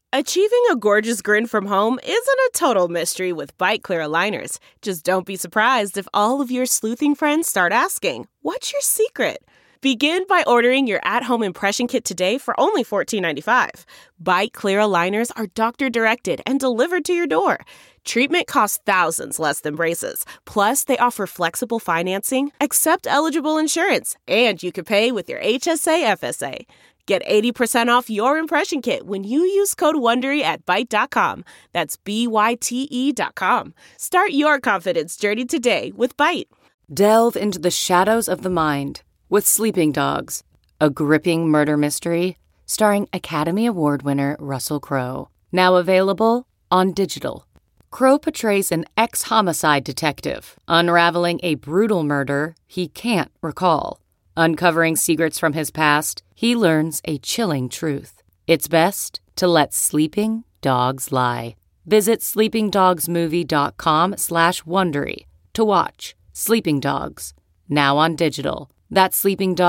Achieving a gorgeous grin from home isn't a total mystery with Byte Clear aligners. Just don't be surprised if all of your sleuthing friends start asking, "What's your secret?" Begin by ordering your at-home impression kit today for only $14.95. Byte Clear aligners are doctor-directed and delivered to your door. Treatment costs thousands less than braces. Plus, they offer flexible financing, accept eligible insurance, and you can pay with your HSA FSA. Get 80% off your impression kit when you use code WONDERY at Byte.com. That's BYTE.com. Start your confidence journey today with Byte. Delve into the shadows of the mind with Sleeping Dogs, a gripping murder mystery starring Academy Award winner Russell Crowe. Now available on digital. Crowe portrays an ex-homicide detective unraveling a brutal murder he can't recall. Uncovering secrets from his past, he learns a chilling truth. It's best to let sleeping dogs lie. Visit sleepingdogsmovie.com/Wondery to watch Sleeping Dogs, now on digital. That's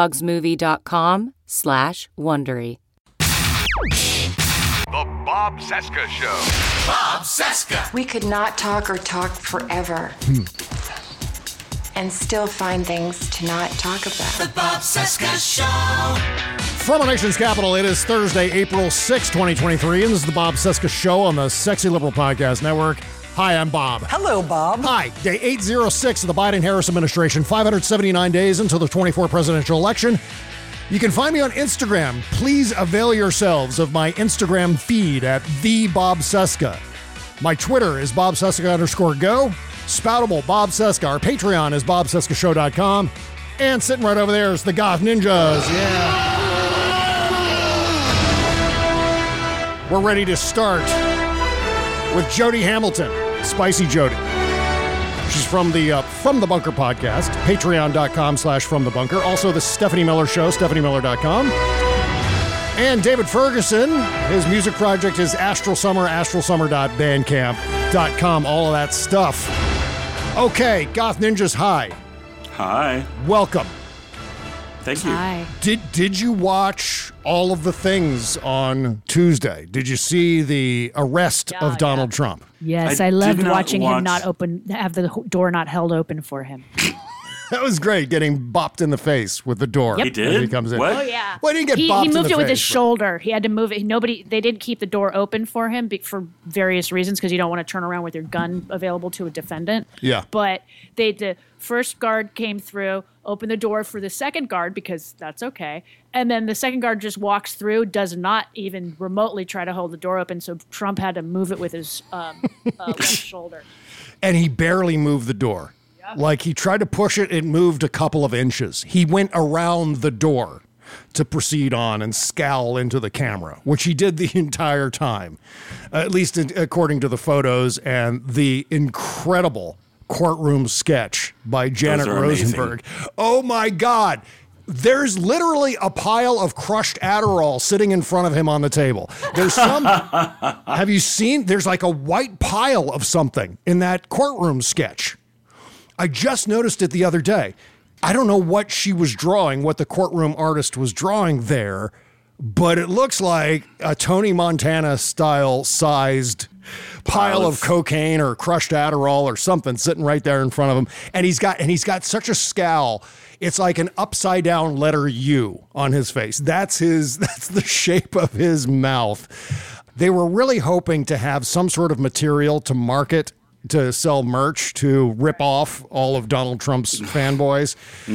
sleepingdogsmovie.com/Wondery. The Bob Cesca Show. Bob Cesca. We could not talk or talk forever. And still find things to not talk about. The Bob Cesca Show. From our nation's capital, it is Thursday, April 6, 2023, and this is the Bob Cesca Show on the Sexy Liberal Podcast Network. Hi, I'm Bob. Hello, Bob. Hi. Day 806 of the Biden-Harris administration, 579 days until the 24 presidential election. You can find me on Instagram. Please avail yourselves of my Instagram feed at @TheBobCesca. My Twitter is BobCesca_go. Spoutable Bob Cesca. Our Patreon is BobCescaShow.com. And sitting right over there is the Goth Ninjas. Yeah. We're ready to start with Jody Hamilton, Spicy Jody. She's from the Bunker podcast, patreon.com/FromTheBunker. Also the Stephanie Miller Show, stephaniemiller.com. And David Ferguson, his music project is Astral Summer, astralsummer.bandcamp.com, all of that stuff. Okay, Goth Ninjas, hi. Hi. Welcome. Thank you. Hi. Did you watch all of the things on Tuesday? Did you see the arrest of Donald Trump? Yes, I loved watching him have the door not held open for him. That was great, getting bopped in the face with the door. Yep. He did? He comes in. What? Oh, yeah. Well, he didn't get bopped in the face. He moved it with his shoulder. He had to move it. They didn't keep the door open for him for various reasons, because you don't want to turn around with your gun available to a defendant. Yeah. But the first guard came through, opened the door for the second guard, because that's okay. And then the second guard just walks through, does not even remotely try to hold the door open, so Trump had to move it with his left shoulder. And he barely moved the door. Like, he tried to push it, it moved a couple of inches. He went around the door to proceed on and scowl into the camera, which he did the entire time, at least according to the photos and the incredible courtroom sketch by Janet Rosenberg. Amazing. Oh, my God. There's literally a pile of crushed Adderall sitting in front of him on the table. There's some, have you seen, there's like a white pile of something in that courtroom sketch. I just noticed it the other day. I don't know what she was drawing, what the courtroom artist was drawing there, but it looks like a Tony Montana style sized pile of cocaine or crushed Adderall or something sitting right there in front of him. And he's got such a scowl. It's like an upside down letter U on his face. That's the shape of his mouth. They were really hoping to have some sort of material to market, to sell merch, to rip off all of Donald Trump's fanboys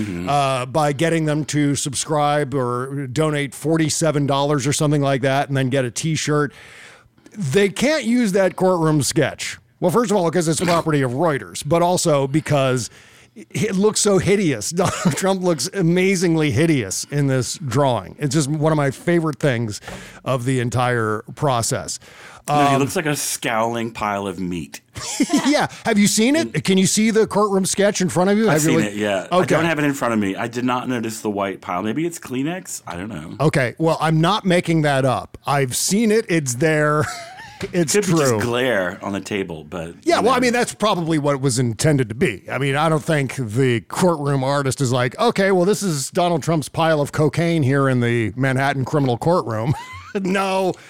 by getting them to subscribe or donate $47 or something like that and then get a T-shirt. They can't use that courtroom sketch. Well, first of all, because it's property of Reuters, but also because it looks so hideous. Donald Trump looks amazingly hideous in this drawing. It's just one of my favorite things of the entire process. He looks like a scowling pile of meat. Yeah. Have you seen it? Can you see the courtroom sketch in front of you? I've seen it, yeah. Okay. I don't have it in front of me. I did not notice the white pile. Maybe it's Kleenex? I don't know. Okay. Well, I'm not making that up. I've seen it. It's there. It's Could true. be just glare on the table, but... Yeah, well, I mean, that's probably what it was intended to be. I mean, I don't think the courtroom artist is like, okay, well, this is Donald Trump's pile of cocaine here in the Manhattan criminal courtroom. No.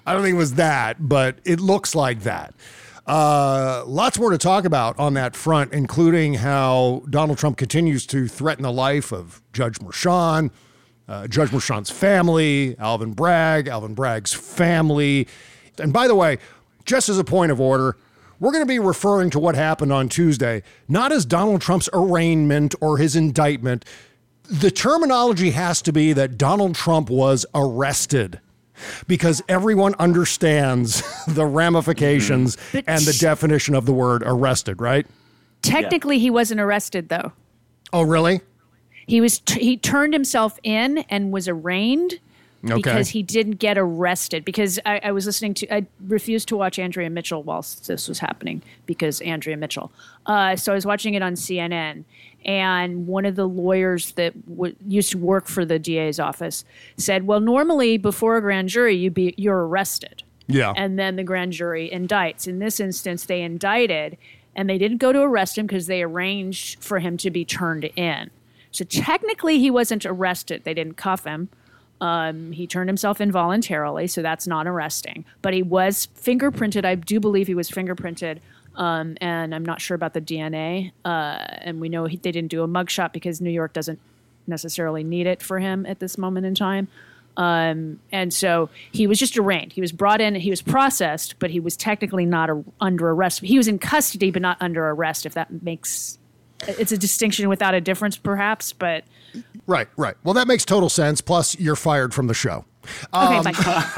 I don't think it was that, but it looks like that. Lots more to talk about on that front, including how Donald Trump continues to threaten the life of Judge Merchan, Judge Merchan's family, Alvin Bragg's family. And by the way, just as a point of order, we're going to be referring to what happened on Tuesday, not as Donald Trump's arraignment or his indictment. The terminology has to be that Donald Trump was arrested, because everyone understands the ramifications and the definition of the word arrested, right? Technically, he wasn't arrested, though. Oh, really? He turned himself in and was arraigned because he didn't get arrested. Because I refused to watch Andrea Mitchell whilst this was happening because Andrea Mitchell. So I was watching it on CNN. And one of the lawyers that used to work for the DA's office said, well, normally before a grand jury, you're arrested. Yeah. And then the grand jury indicts. In this instance, they indicted, and they didn't go to arrest him because they arranged for him to be turned in. So technically, he wasn't arrested. They didn't cuff him. He turned himself in voluntarily, so that's not arresting. But he was fingerprinted. I do believe he was fingerprinted. And I'm not sure about the DNA. And we know they didn't do a mugshot because New York doesn't necessarily need it for him at this moment in time. And so he was just arraigned. He was brought in, he was processed, but he was technically not under arrest. He was in custody, but not under arrest, if that makes... It's a distinction without a difference, perhaps, but... Right. Well, that makes total sense. Plus, you're fired from the show. Okay, bye.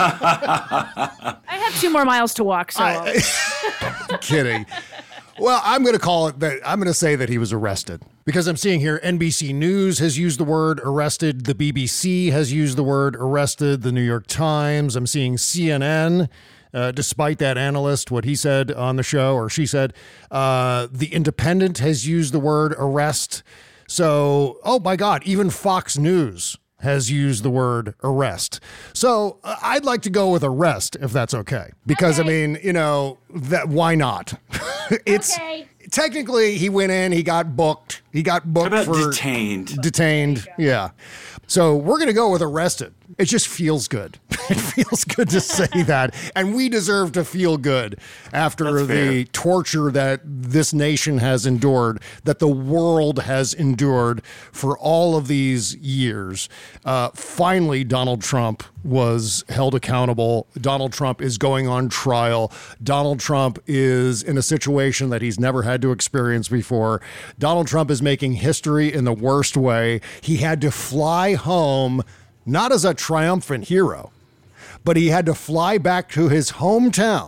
I have 2 more miles to walk, so... Kidding. Well, I'm going to call it that. I'm going to say that he was arrested because I'm seeing here NBC News has used the word arrested. The BBC has used the word arrested. The New York Times. I'm seeing CNN, despite that analyst, what he said on the show or she said. The Independent has used the word arrest. So, oh my God, even Fox News has used the word arrest. So I'd like to go with arrest if that's okay. Because, okay. I mean, that why not? It's okay. Technically he went in, he got booked. He got booked for detained. Yeah. So we're going to go with arrested. It just feels good. It feels good to say that. And we deserve to feel good after the torture that this nation has endured, that the world has endured for all of these years. Finally, Donald Trump was held accountable. Donald Trump is going on trial. Donald Trump is in a situation that he's never had to experience before. Donald Trump is making history in the worst way. He had to fly home, not as a triumphant hero, but he had to fly back to his hometown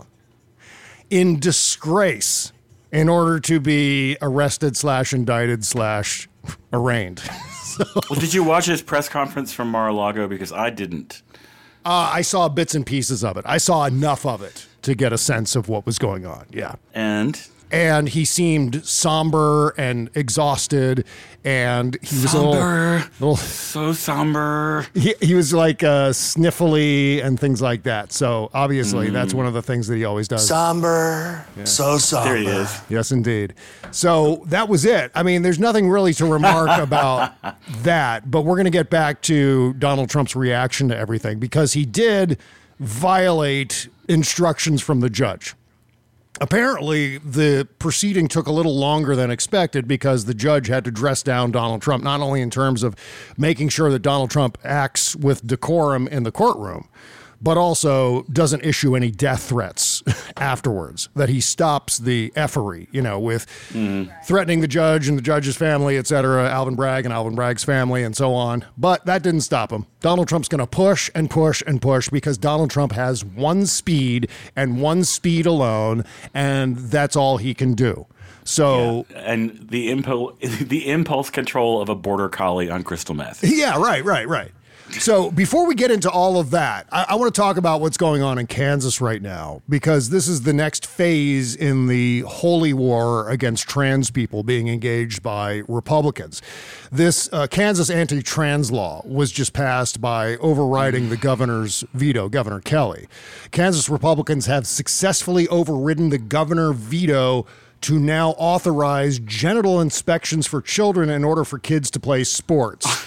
in disgrace in order to be arrested / indicted / arraigned. Well, did you watch his press conference from Mar-a-Lago? Because I didn't. I saw bits and pieces of it. I saw enough of it to get a sense of what was going on. Yeah. And he seemed somber and exhausted, and he was a little so somber. He was like sniffly and things like that. So obviously that's one of the things that he always does. Somber, so somber. There he is. Yes, indeed. So that was it. I mean, there's nothing really to remark about that, but we're going to get back to Donald Trump's reaction to everything because he did violate instructions from the judge. Apparently, the proceeding took a little longer than expected because the judge had to dress down Donald Trump, not only in terms of making sure that Donald Trump acts with decorum in the courtroom, but also doesn't issue any death threats afterwards, that he stops the effery, with threatening the judge and the judge's family, et cetera, Alvin Bragg and Alvin Bragg's family and so on. But that didn't stop him. Donald Trump's going to push and push and push because Donald Trump has one speed and one speed alone, and that's all he can do. So and the impulse control of a border collie on crystal meth. Yeah, right. So before we get into all of that, I want to talk about what's going on in Kansas right now, because this is the next phase in the holy war against trans people being engaged by Republicans. This Kansas anti-trans law was just passed by overriding the governor's veto, Governor Kelly. Kansas Republicans have successfully overridden the governor veto to now authorize genital inspections for children in order for kids to play sports.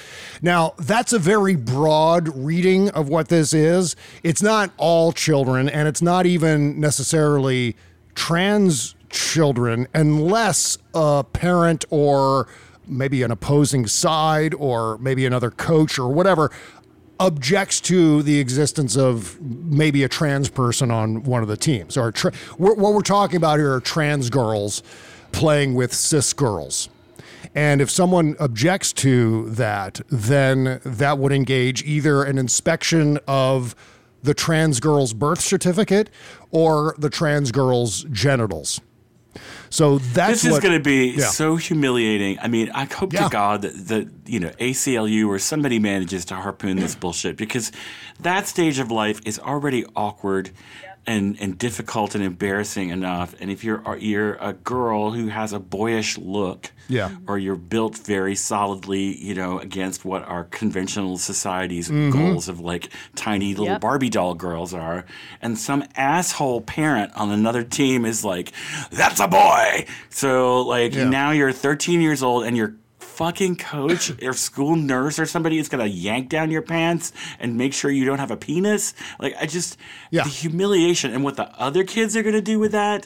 Now, that's a very broad reading of what this is. It's not all children, and it's not even necessarily trans children, unless a parent or maybe an opposing side or maybe another coach or whatever objects to the existence of maybe a trans person on one of the teams. Or what we're talking about here are trans girls playing with cis girls. And if someone objects to that, then that would engage either an inspection of the trans girl's birth certificate or the trans girl's genitals. So this is going to be so humiliating. I mean, I hope to God that ACLU or somebody manages to harpoon this bullshit, because that stage of life is already awkward and difficult and embarrassing enough. And if you're a girl who has a boyish look, or you're built very solidly, against what our conventional society's goals of like tiny little Barbie doll girls are, and some asshole parent on another team is like, "That's a boy." So now you're 13 years old and your fucking coach or school nurse or somebody is going to yank down your pants and make sure you don't have a penis. The humiliation and what the other kids are going to do with that.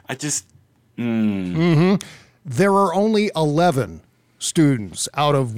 There are only 11 students out of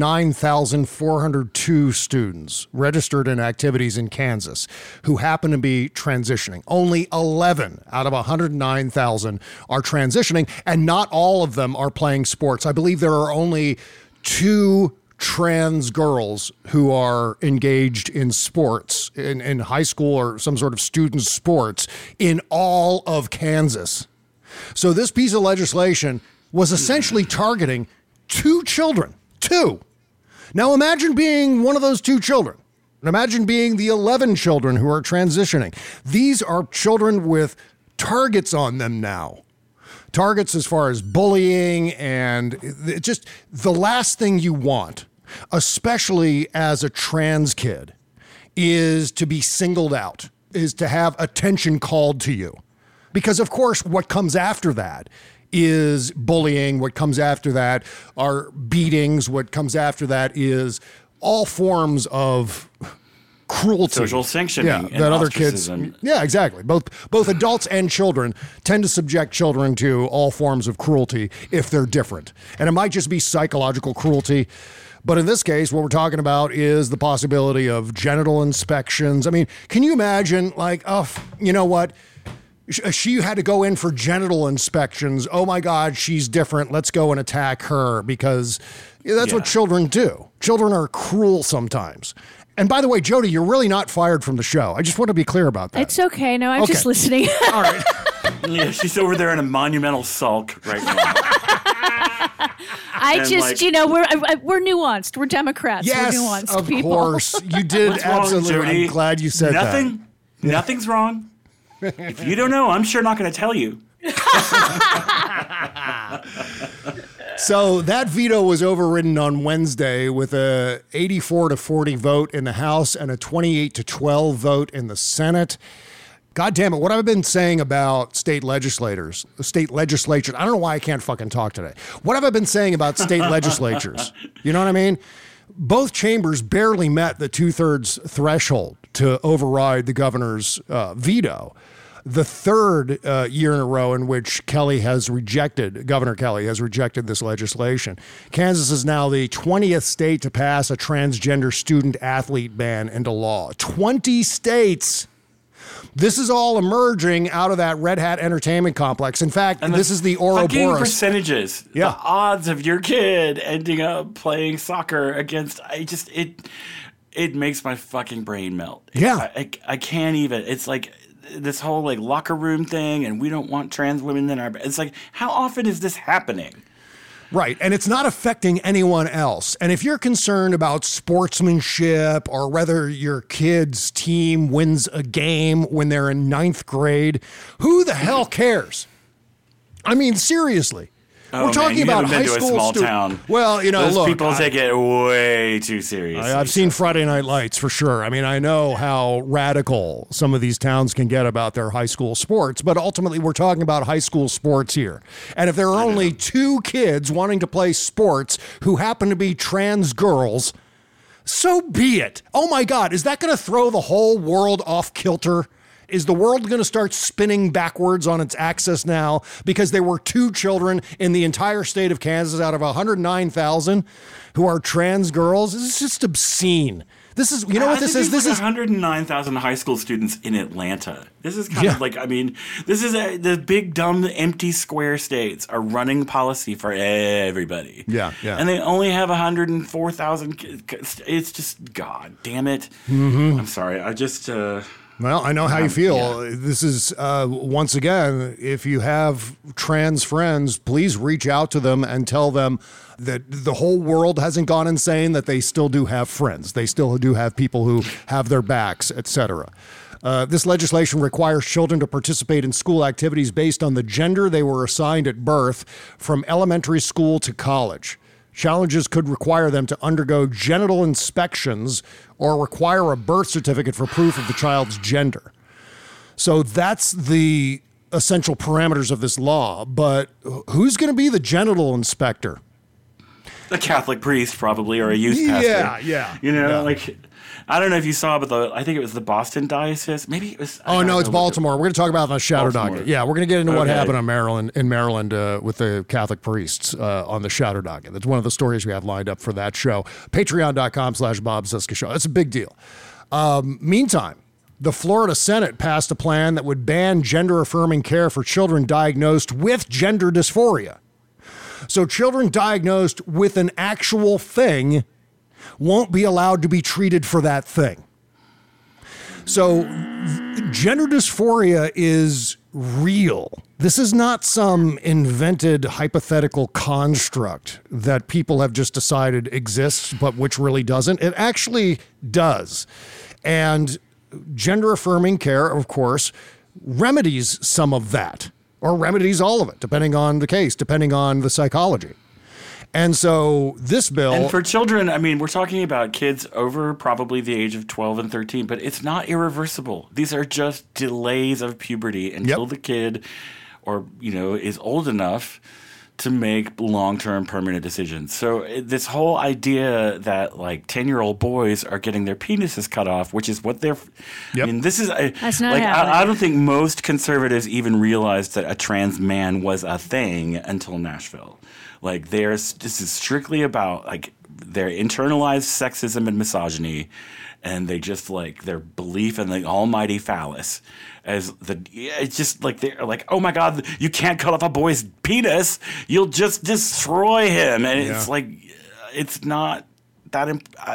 109,402 students registered in activities in Kansas who happen to be transitioning. Only 11 out of 109,000 are transitioning, and not all of them are playing sports. I believe there are only 2 trans girls who are engaged in sports in high school or some sort of student sports in all of Kansas. So this piece of legislation was essentially targeting 2 children. 2. Now imagine being one of those 2 children. And imagine being the 11 children who are transitioning. These are children with targets on them now. Targets as far as bullying, and just the last thing you want, especially as a trans kid, is to be singled out, is to have attention called to you. Because, of course, what comes after that is bullying. What comes after that are beatings. What comes after that is all forms of cruelty. Social sanctioning. Yeah, that other kids. Yeah, exactly. Both adults and children tend to subject children to all forms of cruelty if they're different. And it might just be psychological cruelty. But in this case, what we're talking about is the possibility of genital inspections. I mean, can you imagine, you know what? She had to go in for genital inspections. Oh my God, she's different. Let's go and attack her, because that's what children do. Children are cruel sometimes. And by the way, Jody, you're really not fired from the show. I just want to be clear about that. It's okay. No, I'm just listening. All right. Yeah, she's over there in a monumental sulk right now. We're nuanced. We're Democrats. Yes, we're nuanced of people. course. You did. What's wrong, absolutely. Jody? I'm glad you said that. Nothing's wrong. If you don't know, I'm sure not going to tell you. So that veto was overridden on Wednesday with a 84-40 vote in the House and a 28-12 vote in the Senate. God damn it, what I've been saying about state legislatures, I don't know why I can't fucking talk today. What have I been saying about state legislatures? You know what I mean? Both chambers barely met the 2/3 threshold to override the governor's veto. The third year in a row in which Governor Kelly has rejected this legislation. Kansas is now the 20th state to pass a transgender student athlete ban into law. 20 states. This is all emerging out of that Red Hat Entertainment Complex. In fact, this is the Ouroboros. Percentages. Yeah. The odds of your kid ending up playing soccer against, it makes my fucking brain melt. Yeah. I can't even. It's like this whole locker room thing, and we don't want trans women in our. It's like, how often is this happening? Right. And it's not affecting anyone else. And if you're concerned about sportsmanship or whether your kid's team wins a game when they're in 9th grade, who the hell cares? I mean, seriously. We're talking about high school small town. Well, those people take it way too seriously. I've seen Friday Night Lights for sure. I mean, I know how radical some of these towns can get about their high school sports, but ultimately we're talking about high school sports here. And if there are only 2 kids wanting to play sports who happen to be trans girls, so be it. Oh my God, is that going to throw the whole world off kilter? Is the world going to start spinning backwards on its axis now because there were 2 children in the entire state of Kansas out of 109,000 who are trans girls? This is just obscene. This is, you know what this is? This is 109,000 high school students in Atlanta. This is kind of like, this is the big, dumb, empty square states are running policy for everybody. Yeah. And they only have 104,000 kids. It's just, God damn it. Mm-hmm. I'm sorry. I just... Well, I know how you feel. Yeah. This is, once again, if you have trans friends, please reach out to them and tell them that the whole world hasn't gone insane, that they still do have friends. They still do have people who have their backs, etc. This legislation requires children to participate in school activities based on the gender they were assigned at birth from elementary school to college. Challenges could require them to undergo genital inspections or require a birth certificate for proof of the child's gender. So that's the essential parameters of this law. But who's going to be the genital inspector? A Catholic priest, probably, or a youth pastor. Yeah. I don't know if you saw, but I think it was the Boston diocese. Maybe it was. Oh, no, it's Baltimore. We're going to talk about it on the Shadow Docket. Yeah, we're going to get into what happened in Maryland with the Catholic priests on the Shadow Docket. That's one of the stories we have lined up for that show. Patreon.com/Bob Cesca Show. That's a big deal. Meantime, the Florida Senate passed a plan that would ban gender-affirming care for children diagnosed with gender dysphoria. So children diagnosed with an actual thing won't be allowed to be treated for that thing. So gender dysphoria is real. This is not some invented hypothetical construct that people have just decided exists, but which really doesn't. It actually does. And gender affirming care, of course, remedies some of that, or remedies all of it, depending on the case, depending on the psychology. And so this bill... And for children, we're talking about kids over probably the age of 12 and 13, but it's not irreversible. These are just delays of puberty until the kid is old enough to make long-term permanent decisions. So this whole idea that 10-year-old boys are getting their penises cut off, which is what they're... this is... That's not happening. I don't think most conservatives even realized that a trans man was a thing until Nashville. This is strictly about their internalized sexism and misogyny, and they just their belief in the almighty phallus as it's just they're oh my God, you can't cut off a boy's penis, you'll just destroy him, and it's it's not that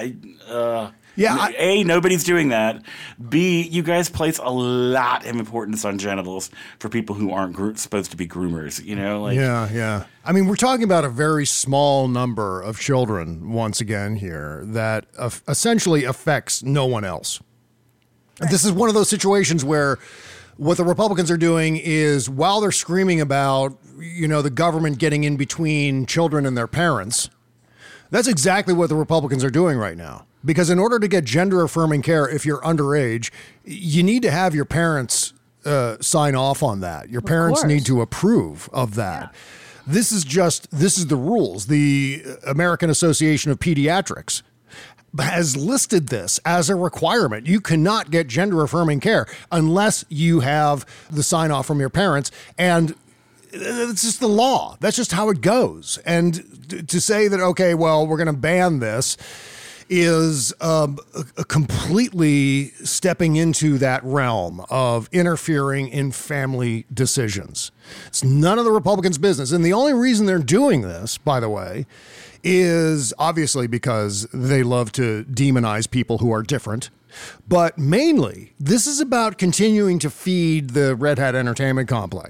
A, nobody's doing that. B, you guys place a lot of importance on genitals for people who aren't supposed to be groomers, Yeah. We're talking about a very small number of children, once again here, that essentially affects no one else. Right. This is one of those situations where what the Republicans are doing is, while they're screaming about, the government getting in between children and their parents, that's exactly what the Republicans are doing right now. Because in order to get gender-affirming care, if you're underage, you need to have your parents sign off on that. Your parents need to approve of that. Yeah. This is the rules. The American Association of Pediatrics has listed this as a requirement. You cannot get gender-affirming care unless you have the sign-off from your parents. And it's just the law. That's just how it goes. And to say that, okay, well, we're going to ban this is completely stepping into that realm of interfering in family decisions. It's none of the Republicans' business. And the only reason they're doing this, by the way, is obviously because they love to demonize people who are different. But mainly, this is about continuing to feed the Red Hat Entertainment Complex.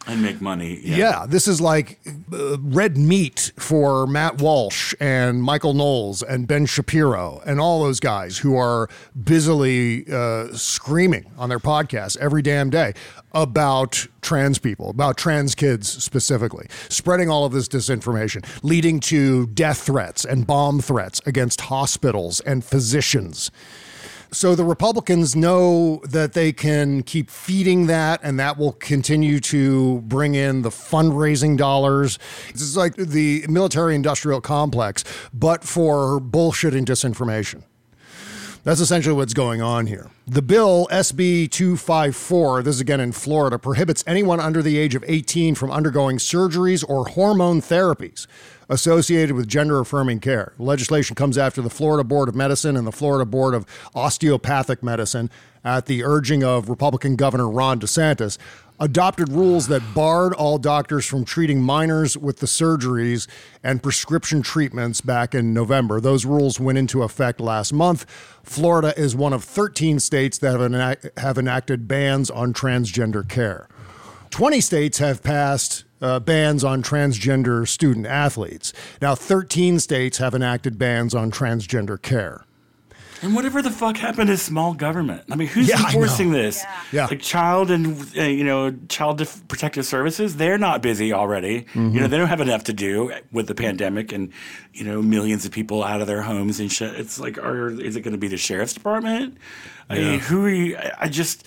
And make money. Yeah, this is like red meat for Matt Walsh and Michael Knowles and Ben Shapiro and all those guys who are busily screaming on their podcasts every damn day about trans people, about trans kids specifically, spreading all of this disinformation, leading to death threats and bomb threats against hospitals and physicians. So the Republicans know that they can keep feeding that, and that will continue to bring in the fundraising dollars. It's like the military-industrial complex, but for bullshit and disinformation. That's essentially what's going on here. The bill, SB 254, this is again in Florida, prohibits anyone under the age of 18 from undergoing surgeries or hormone therapies associated with gender-affirming care. The legislation comes after the Florida Board of Medicine and the Florida Board of Osteopathic Medicine, at the urging of Republican Governor Ron DeSantis, adopted rules that barred all doctors from treating minors with the surgeries and prescription treatments back in November. Those rules went into effect last month. Florida is one of 13 states that have enacted bans on transgender care. 20 states have passed bans on transgender student athletes. Now, 13 states have enacted bans on transgender care. And whatever the fuck happened to small government? I mean, who's enforcing this? Yeah. Like Child Protective Services, they're not busy already. Mm-hmm. You know, they don't have enough to do with the pandemic and, you know, millions of people out of their homes and shit. It's like, is it going to be the sheriff's department? I mean, who are you? I just...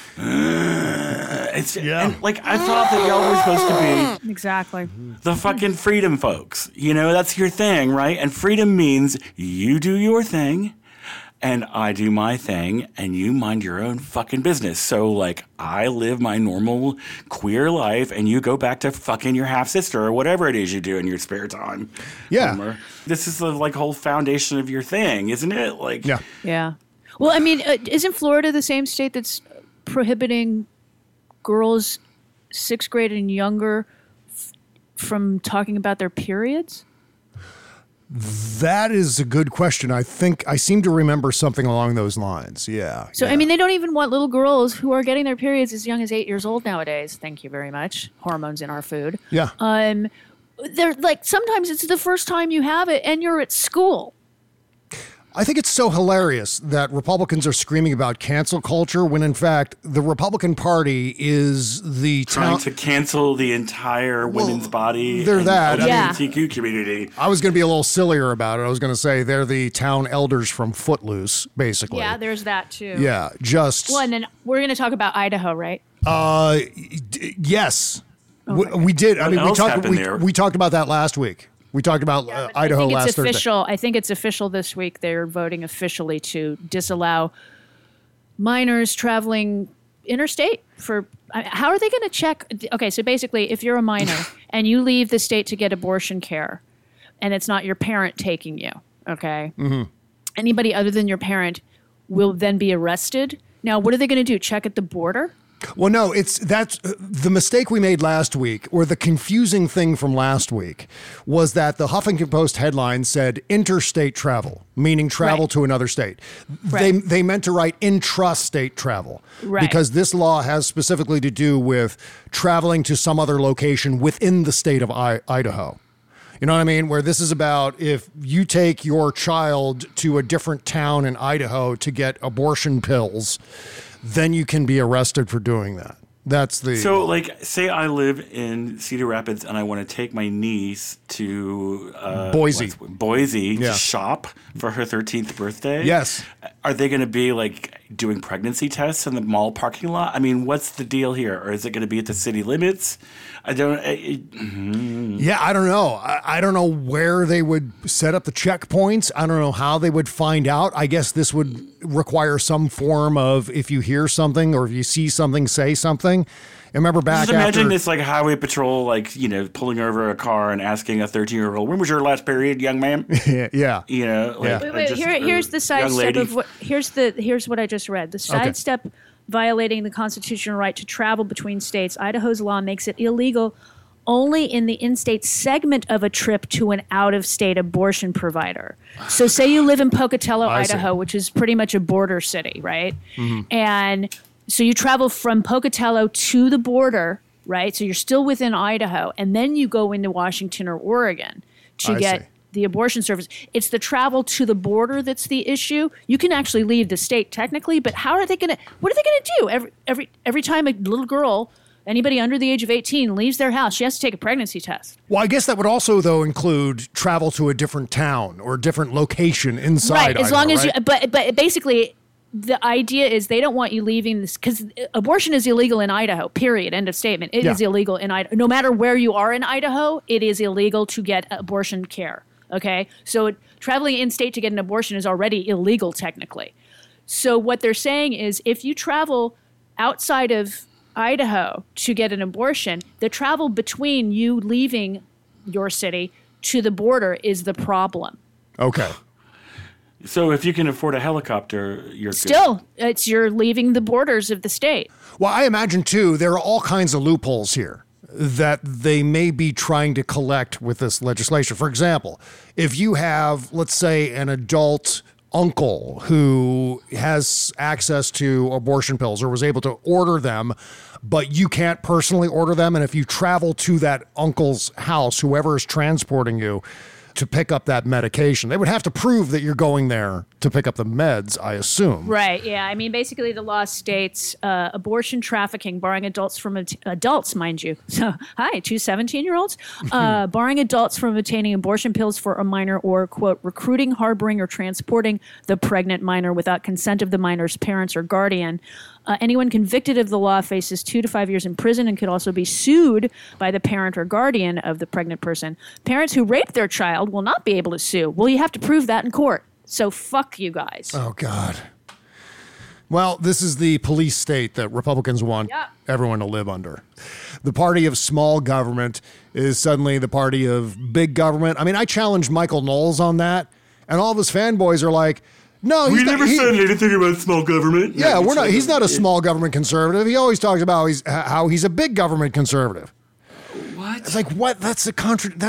and, like, I thought that y'all were supposed to be Exactly. the fucking freedom folks. You know, that's your thing, right? And freedom means you do your thing and I do my thing and you mind your own fucking business. So, like, I live my normal queer life and you go back to fucking your half-sister or whatever it is you do in your spare time. Yeah. Homer. This is the, like, whole foundation of your thing, isn't it? Like, Yeah. Well, I mean, isn't Florida the same state that's prohibiting girls 6th grade and younger from talking about their periods? That is a good question. I think I seem to remember something along those lines. Yeah. So, I mean, they don't even want little girls who are getting their periods as young as 8 years old nowadays. Thank you very much. Hormones in our food. Yeah. They're like, sometimes it's the first time you have it and you're at school. I think it's so hilarious that Republicans are screaming about cancel culture when, in fact, the Republican Party is the trying to cancel the entire women's body. They're that. LGBTQ community. I was going to be a little sillier about it. I was going to say they're the town elders from Footloose, basically. Yeah, there's that too. Yeah, just... Well, and then we're going to talk about Idaho, right? Yes. Okay. We did. What else happened there? We talked about that last week. We talked about Idaho last Thursday. I think it's official this week. They're voting officially to disallow minors traveling interstate for. How are they going to check? Okay, so basically, if you're a minor and you leave the state to get abortion care, and it's not your parent taking you, okay, anybody other than your parent will then be arrested. Now, what are they going to do? Check at the border? Well, no, that's the mistake we made last week, or the confusing thing from last week, was that the Huffington Post headline said interstate travel, meaning travel to another state. Right. They meant to write intrastate travel, because this law has specifically to do with traveling to some other location within the state of Idaho. You know what I mean? Where this is about if you take your child to a different town in Idaho to get abortion pills, then you can be arrested for doing that. That's the... So, like, say I live in Cedar Rapids and I want to take my niece to... Boise to shop for her 13th birthday. Yes. Are they going to be, like, doing pregnancy tests in the mall parking lot? I mean, what's the deal here? Or is it going to be at the city limits? I don't... Yeah, I don't know. I don't know where they would set up the checkpoints. I don't know how they would find out. I guess this would require some form of, if you hear something or if you see something, say something. And remember back Just imagine this, like, highway patrol, like, you know, pulling over a car and asking a 13-year-old, when was your last period, young man? Yeah. You know, like... Wait, here's the sidestep of what... Here's what I just read. The sidestep violating the constitutional right to travel between states. Idaho's law makes it illegal only in the in-state segment of a trip to an out-of-state abortion provider. So say you live in Pocatello, Idaho, which is pretty much a border city, right? Mm-hmm. And so you travel from Pocatello to the border right? So you're still within Idaho, and then you go into Washington or Oregon to get the abortion service. It's the travel to the border that's the issue. You can actually leave the state technically, but what are they going to do? Every time a little girl, anybody under the age of 18 leaves their house, she has to take a pregnancy test. Well, I guess that would also, though, include travel to a different town or a different location inside Idaho, long as you, but basically, the idea is they don't want you leaving this, because abortion is illegal in Idaho, period, end of statement. It is illegal in Idaho. No matter where you are in Idaho, it is illegal to get abortion care, okay? So traveling in-state to get an abortion is already illegal, technically. So what they're saying is if you travel outside of Idaho to get an abortion, the travel between you leaving your city to the border is the problem. Okay. So if you can afford a helicopter, you're still good. You're leaving the borders of the state. Well, I imagine too there are all kinds of loopholes here that they may be trying to collect with this legislation. For example, if you have, let's say, an adult uncle who has access to abortion pills or was able to order them, but you can't personally order them, and if you travel to that uncle's house, whoever is transporting you, to pick up that medication, they would have to prove that you're going there to pick up the meds, I assume. Right, yeah. I mean, basically the law states abortion trafficking, barring adults from adults, mind you. So, hi, 2 17-year-olds. Barring adults from obtaining abortion pills for a minor or, quote, recruiting, harboring, or transporting the pregnant minor without consent of the minor's parents or guardian. Anyone convicted of the law faces 2 to 5 years in prison and could also be sued by the parent or guardian of the pregnant person. Parents who rape their child will not be able to sue. Well, you have to prove that in court. So fuck you guys. Oh, God. Well, this is the police state that Republicans want everyone to live under. The party of small government is suddenly the party of big government. I mean, I challenged Michael Knowles on that, and all of his fanboys are like, no, we never said anything about small government. Yeah, we're not. He's not a small government conservative. He always talks about how he's a big government conservative. What? It's like, what? That's a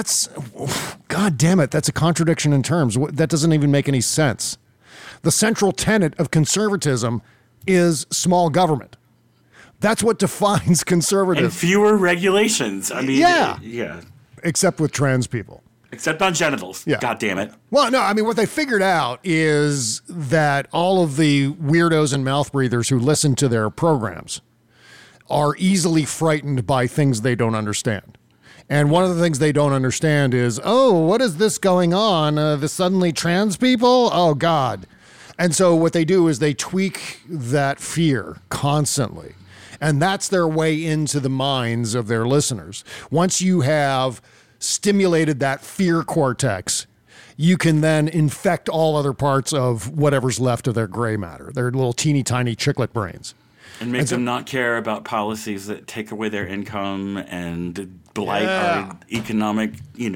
God damn it! That's a contradiction in terms. That doesn't even make any sense. The central tenet of conservatism is small government. That's what defines conservative. And fewer regulations. I mean, yeah. Except with trans people. Except on genitals. Yeah. God damn it. Well, no, I mean, what they figured out is that all of the weirdos and mouth breathers who listen to their programs are easily frightened by things they don't understand. And one of the things they don't understand is, oh, what is this going on? The suddenly trans people? Oh, God. And so what they do is they tweak that fear constantly. And that's their way into the minds of their listeners. Once you have stimulated that fear cortex, you can then infect all other parts of whatever's left of their gray matter, their little teeny tiny chicklet brains. And make them not care about policies that take away their income and blight our economic,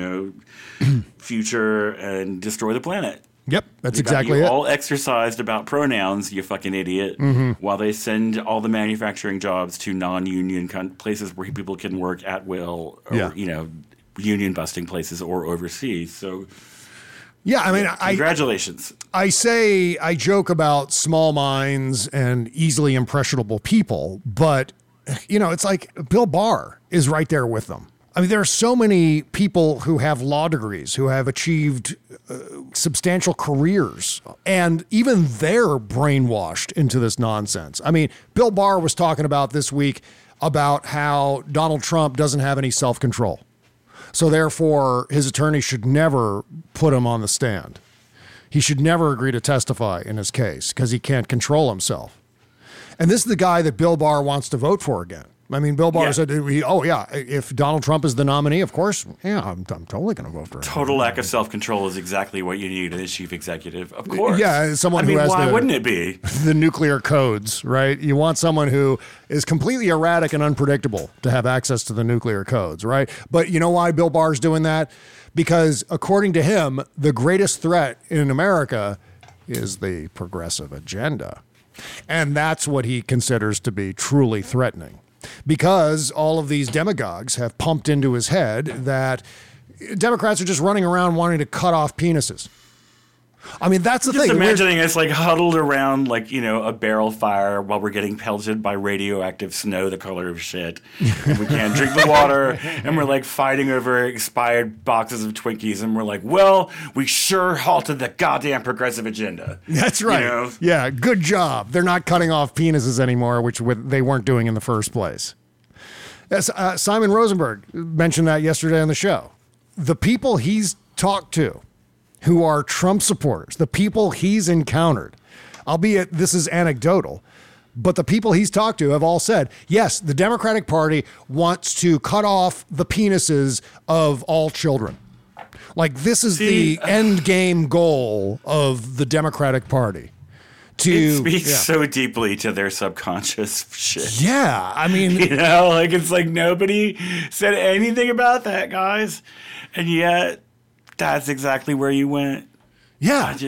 future and destroy the planet. Yep, that's exactly it. All exercised about pronouns, you fucking idiot, while they send all the manufacturing jobs to non-union places where people can work at will or, union-busting places or overseas. So, yeah, I mean, congratulations. I joke about small minds and easily impressionable people, but, it's like Bill Barr is right there with them. I mean, there are so many people who have law degrees, who have achieved substantial careers, and even they're brainwashed into this nonsense. I mean, Bill Barr was talking about this week about how Donald Trump doesn't have any self-control. So therefore, his attorney should never put him on the stand. He should never agree to testify in his case because he can't control himself. And this is the guy that Bill Barr wants to vote for again. I mean, Bill Barr said, if Donald Trump is the nominee, of course, I'm totally going to vote for him. Total lack of self-control is exactly what you need as chief executive, of course. Yeah, someone who has why wouldn't it be? The nuclear codes, right? You want someone who is completely erratic and unpredictable to have access to the nuclear codes, right? But you know why Bill Barr's doing that? Because according to him, the greatest threat in America is the progressive agenda. And that's what he considers to be truly threatening. Because all of these demagogues have pumped into his head that Democrats are just running around wanting to cut off penises. I mean, that's the Just thing. Imagining us like huddled around like, a barrel fire while we're getting pelted by radioactive snow the color of shit. And we can't drink the water. And we're like fighting over expired boxes of Twinkies. And we're like, well, we sure halted the goddamn progressive agenda. That's right. Yeah, good job. They're not cutting off penises anymore, which they weren't doing in the first place. Yes, Simon Rosenberg mentioned that yesterday on the show. The people he's talked to who are Trump supporters, the people he's encountered, albeit this is anecdotal, but the people he's talked to have all said, yes, the Democratic Party wants to cut off the penises of all children. Like, this is the end game goal of the Democratic Party. It speaks so deeply to their subconscious shit. Yeah, I mean... it's like nobody said anything about that, guys. And yet... that's exactly where you went. Yeah.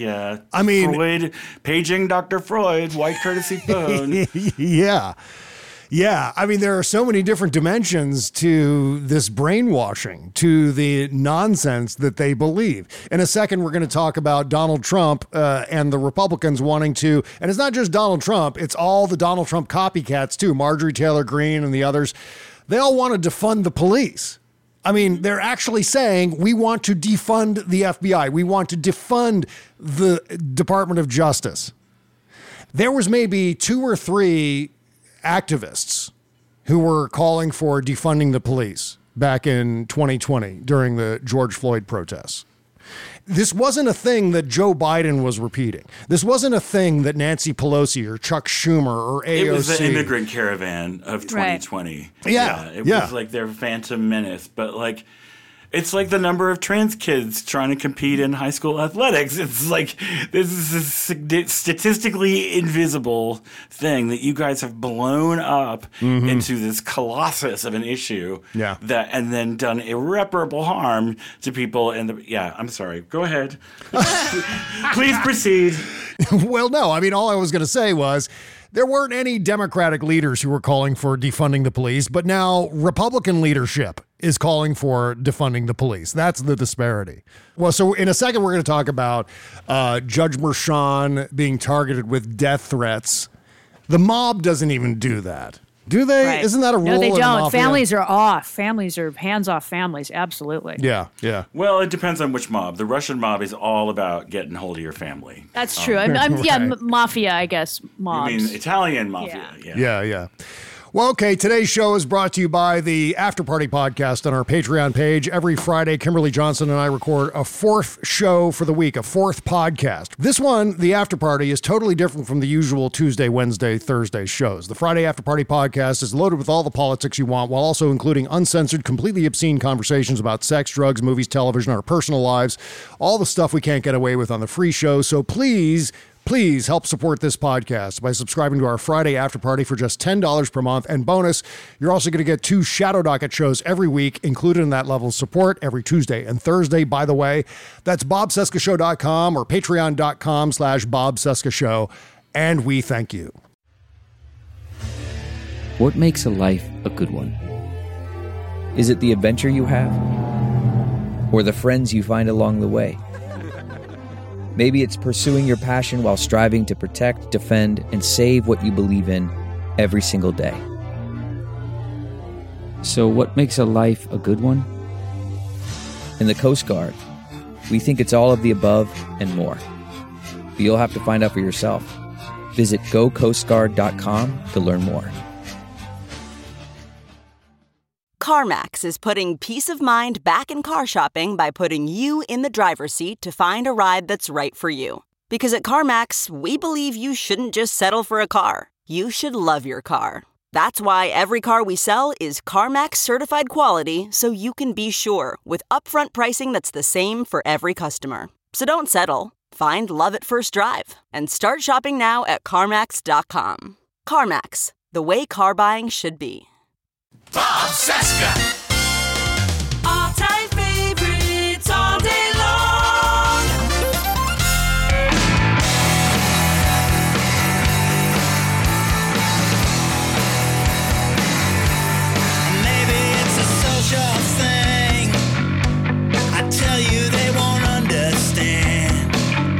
I mean... Freud, paging Dr. Freud, white courtesy phone. Yeah. Yeah. I mean, there are so many different dimensions to this brainwashing, to the nonsense that they believe. In a second, we're going to talk about Donald Trump and the Republicans wanting to, and it's not just Donald Trump, it's all the Donald Trump copycats too, Marjorie Taylor Greene and the others. They all want to defund the police. I mean, they're actually saying we want to defund the FBI. We want to defund the Department of Justice. There was maybe 2 or 3 activists who were calling for defunding the police back in 2020 during the George Floyd protests. This wasn't a thing that Joe Biden was repeating. This wasn't a thing that Nancy Pelosi or Chuck Schumer or AOC. It was the immigrant caravan of 2020. Right. Yeah. It was like their phantom menace. But like, it's like the number of trans kids trying to compete in high school athletics. It's like, this is a statistically invisible thing that you guys have blown up into this colossus of an issue. Yeah. And then done irreparable harm to people. I'm sorry. Go ahead. Please proceed. Well, no. I mean, all I was going to say was, there weren't any Democratic leaders who were calling for defunding the police, but now Republican leadership is calling for defunding the police. That's the disparity. Well, so in a second, we're going to talk about Judge Merchan being targeted with death threats. The mob doesn't even do that. Do they? Right. Isn't that a rule? No, they in the don't. mafia? Families are off. Families are hands-off families. Absolutely. Yeah, yeah. Well, it depends on which mob. The Russian mob is all about getting hold of your family. That's true. Mafia, I guess, mobs. You mean Italian mafia. Yeah. Well, okay, today's show is brought to you by the After Party Podcast on our Patreon page. Every Friday, Kimberly Johnson and I record a 4th show for the week, a 4th podcast. This one, the After Party, is totally different from the usual Tuesday, Wednesday, Thursday shows. The Friday After Party Podcast is loaded with all the politics you want, while also including uncensored, completely obscene conversations about sex, drugs, movies, television, our personal lives, all the stuff we can't get away with on the free show. So please help support this podcast by subscribing to our Friday After Party for just $10 per month. And bonus, you're also going to get 2 Shadow Docket shows every week, included in that level of support every Tuesday and Thursday, by the way. That's BobCescashow.com or Patreon.com/Bob Cesca Show. And we thank you. What makes a life a good one? Is it the adventure you have? Or the friends you find along the way? Maybe it's pursuing your passion while striving to protect, defend, and save what you believe in every single day. So what makes a life a good one? In the Coast Guard, we think it's all of the above and more. But you'll have to find out for yourself. Visit gocoastguard.com to learn more. CarMax is putting peace of mind back in car shopping by putting you in the driver's seat to find a ride that's right for you. Because at CarMax, we believe you shouldn't just settle for a car. You should love your car. That's why every car we sell is CarMax certified quality, so you can be sure with upfront pricing that's the same for every customer. So don't settle. Find love at first drive and start shopping now at CarMax.com. CarMax, the way car buying should be. Bob Cesca. All-time favorites all day long. Maybe it's a social thing. I tell you they won't understand.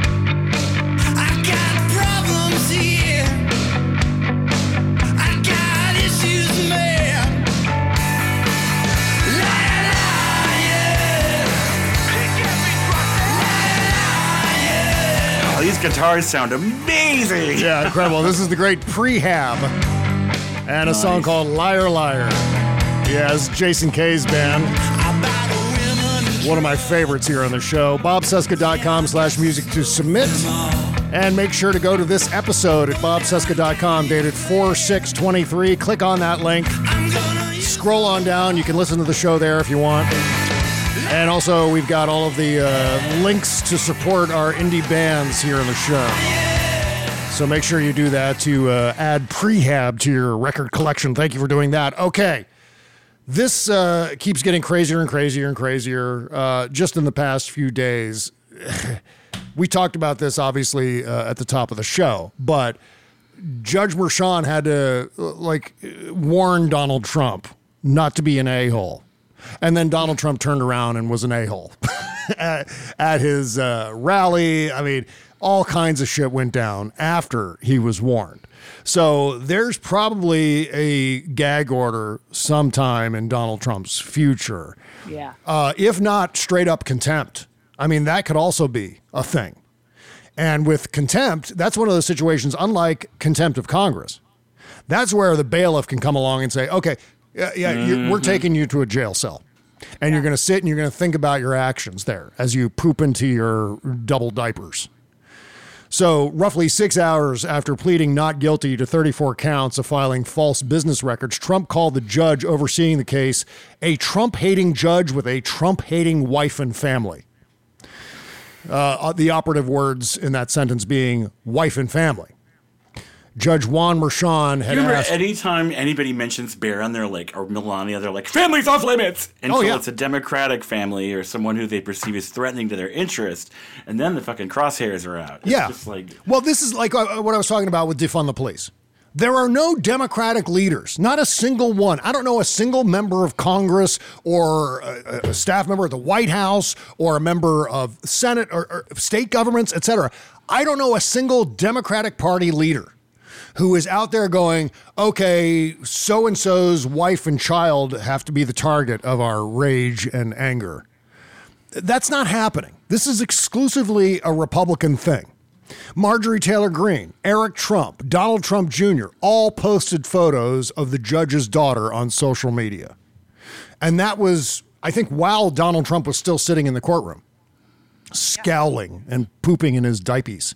These guitars sound amazing. Yeah, incredible. This is the great Prehab and a song called Liar Liar. Yeah, it's Jason Kay's band. One of my favorites here on the show. BobCesca.com/music to submit. And make sure to go to this episode at BobCesca.com, dated 4/6/23. Click on that link. Scroll on down. You can listen to the show there if you want. And also, we've got all of the links to support our indie bands here on the show. So make sure you do that to add Prehab to your record collection. Thank you for doing that. Okay. This keeps getting crazier and crazier and crazier just in the past few days. We talked about this, obviously, at the top of the show, but Judge Merchan had to, warn Donald Trump not to be an a-hole. And then Donald Trump turned around and was an a-hole at his rally. I mean, all kinds of shit went down after he was warned. So there's probably a gag order sometime in Donald Trump's future. Yeah. If not straight up contempt. I mean, that could also be a thing. And with contempt, that's one of those situations, unlike contempt of Congress. That's where the bailiff can come along and say, okay, we're taking you to a jail cell. And you're going to sit and you're going to think about your actions there as you poop into your double diapers. So roughly 6 hours after pleading not guilty to 34 counts of filing false business records, Trump called the judge overseeing the case a Trump-hating judge with a Trump-hating wife and family. The operative words in that sentence being wife and family. Judge Juan Merchan had asked... anytime anybody mentions Barron, they're like, or Melania, they're like, family's off limits! Until it's a Democratic family or someone who they perceive as threatening to their interest, and then the fucking crosshairs are out. It's just like... Well, this is like what I was talking about with defund the police. There are no Democratic leaders, not a single one. I don't know a single member of Congress or a staff member at the White House or a member of Senate or state governments, etc. I don't know a single Democratic Party leader who is out there going, okay, so-and-so's wife and child have to be the target of our rage and anger. That's not happening. This is exclusively a Republican thing. Marjorie Taylor Greene, Eric Trump, Donald Trump Jr. all posted photos of the judge's daughter on social media. And that was, I think, while Donald Trump was still sitting in the courtroom, scowling and pooping in his diapers.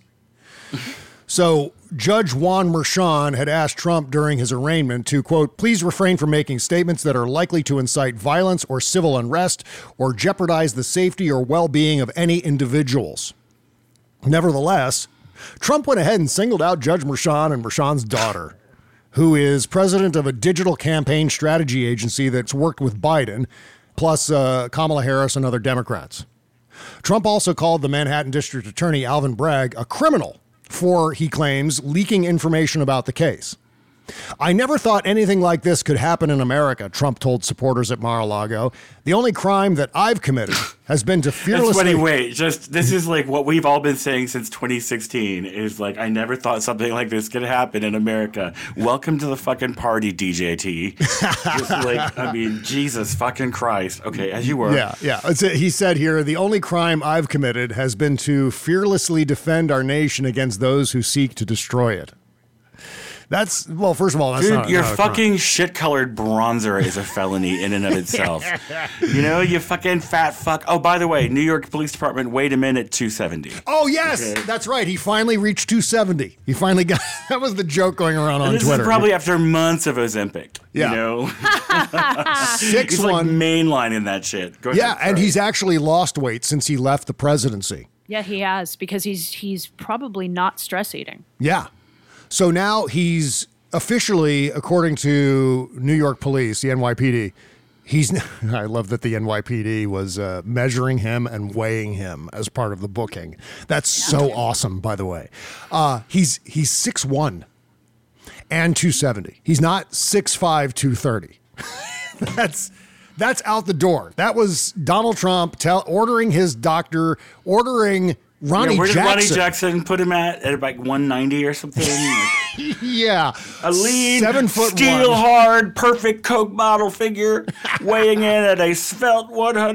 So Judge Juan Merchan had asked Trump during his arraignment to, quote, please refrain from making statements that are likely to incite violence or civil unrest or jeopardize the safety or well-being of any individuals. Nevertheless, Trump went ahead and singled out Judge Merchan and Merchan's daughter, who is president of a digital campaign strategy agency that's worked with Biden, plus Kamala Harris and other Democrats. Trump also called the Manhattan District Attorney Alvin Bragg a criminal for, he claims, leaking information about the case. I never thought anything like this could happen in America, Trump told supporters at Mar-a-Lago. The only crime that I've committed has been to fearlessly... This is like what we've all been saying since 2016 is like, I never thought something like this could happen in America. Welcome to the fucking party, DJT. Just like, I mean, Jesus fucking Christ. Okay, as you were. Yeah. He said here, the only crime I've committed has been to fearlessly defend our nation against those who seek to destroy it. That's, well, first of all, that's not... Dude, your fucking shit-colored bronzer is a felony in and of itself. You know, you fucking fat fuck. Oh, by the way, New York Police Department weighed him in at 270. Oh, yes! Okay. That's right. He finally reached 270. He finally got... That was the joke going around on Twitter. This is probably after months of Ozempic. Yeah. You know? 6'1". He's like mainlining that shit. Go ahead. And he's actually lost weight since he left the presidency. Yeah, he has, because he's probably not stress eating. Yeah. So now he's officially, according to New York police, the NYPD, I love that the NYPD was measuring him and weighing him as part of the booking. That's so awesome, by the way. He's 6'1" and 270. He's not 6'5", 230. That's out the door. That was Donald Trump ordering his doctor, ordering Ronnie Jackson. Where did Ronnie Jackson put him at like 190 or something? Yeah. A lean, 7 foot steel one. hard, perfect Coke model figure, weighing in at a svelte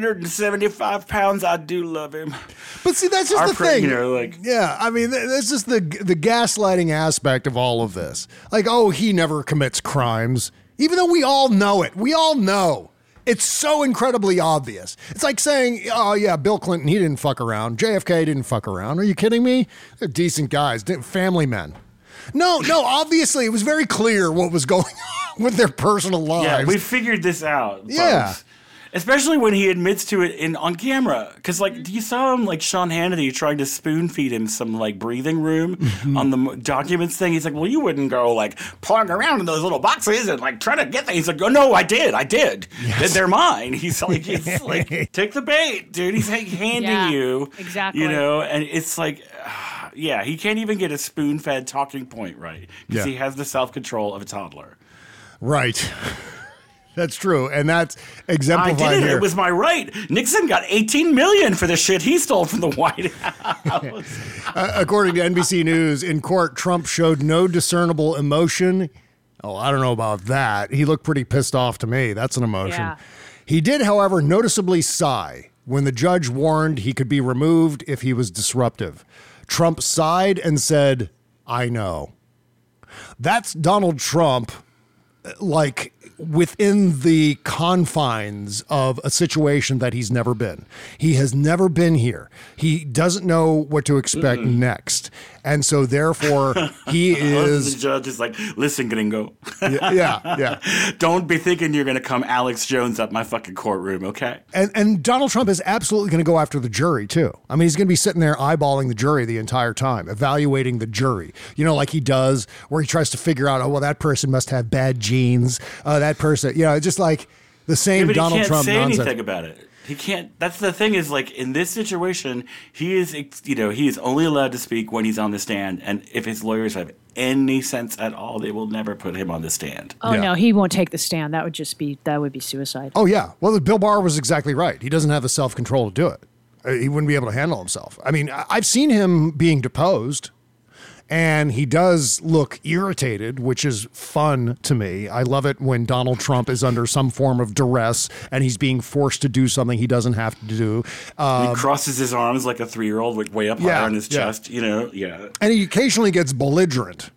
175 pounds. I do love him. But see, that's just the thing. You know, like, yeah, I mean, that's just the gaslighting aspect of all of this. Like, oh, he never commits crimes, even though we all know it. We all know. It's so incredibly obvious. It's like saying, oh, yeah, Bill Clinton, he didn't fuck around. JFK didn't fuck around. Are you kidding me? They're decent guys, family men. No, obviously, it was very clear what was going on with their personal lives. yeah, we figured this out. Yeah. Folks. Especially when he admits to it on camera. Because, like, you saw him, like, Sean Hannity trying to spoon feed him some, like, breathing room on the documents thing. He's like, well, you wouldn't go, like, pawing around in those little boxes and, like, try to get things. He's like, oh, no, I did. Yes. They're mine. He's like, take the bait, dude. He's like, handing you. Exactly. You know, and it's like, yeah, he can't even get a spoon-fed talking point right. Because he has the self-control of a toddler. Right. That's true, and that's exemplified I did it. here. It was my right. Nixon got $18 million for the shit he stole from the White House. According to NBC News, in court, Trump showed no discernible emotion. Oh, I don't know about that. He looked pretty pissed off to me. That's an emotion. Yeah. He did, however, noticeably sigh when the judge warned he could be removed if he was disruptive. Trump sighed and said, I know. That's Donald Trump, like, within the confines of a situation that he's never been. He has never been here. He doesn't know what to expect next. And so therefore he is... The judge is like, listen, gringo. Yeah. Don't be thinking you're going to come Alex Jones up my fucking courtroom, okay? And Donald Trump is absolutely going to go after the jury, too. I mean, he's going to be sitting there eyeballing the jury the entire time, evaluating the jury. You know, like he does, where he tries to figure out, oh, well, that person must have bad genes. That person, you know, it's just like the same Donald Trump nonsense. He can't say anything about it. He can't. That's the thing is, like, in this situation, he is only allowed to speak when he's on the stand. And if his lawyers have any sense at all, they will never put him on the stand. Oh, no, he won't take the stand. That would be suicide. Oh, yeah. Well, Bill Barr was exactly right. He doesn't have the self-control to do it. He wouldn't be able to handle himself. I mean, I've seen him being deposed. And he does look irritated, which is fun to me. I love it when Donald Trump is under some form of duress and he's being forced to do something he doesn't have to do. He crosses his arms like a 3-year-old, like way up high on his chest, you know? Yeah. And he occasionally gets belligerent.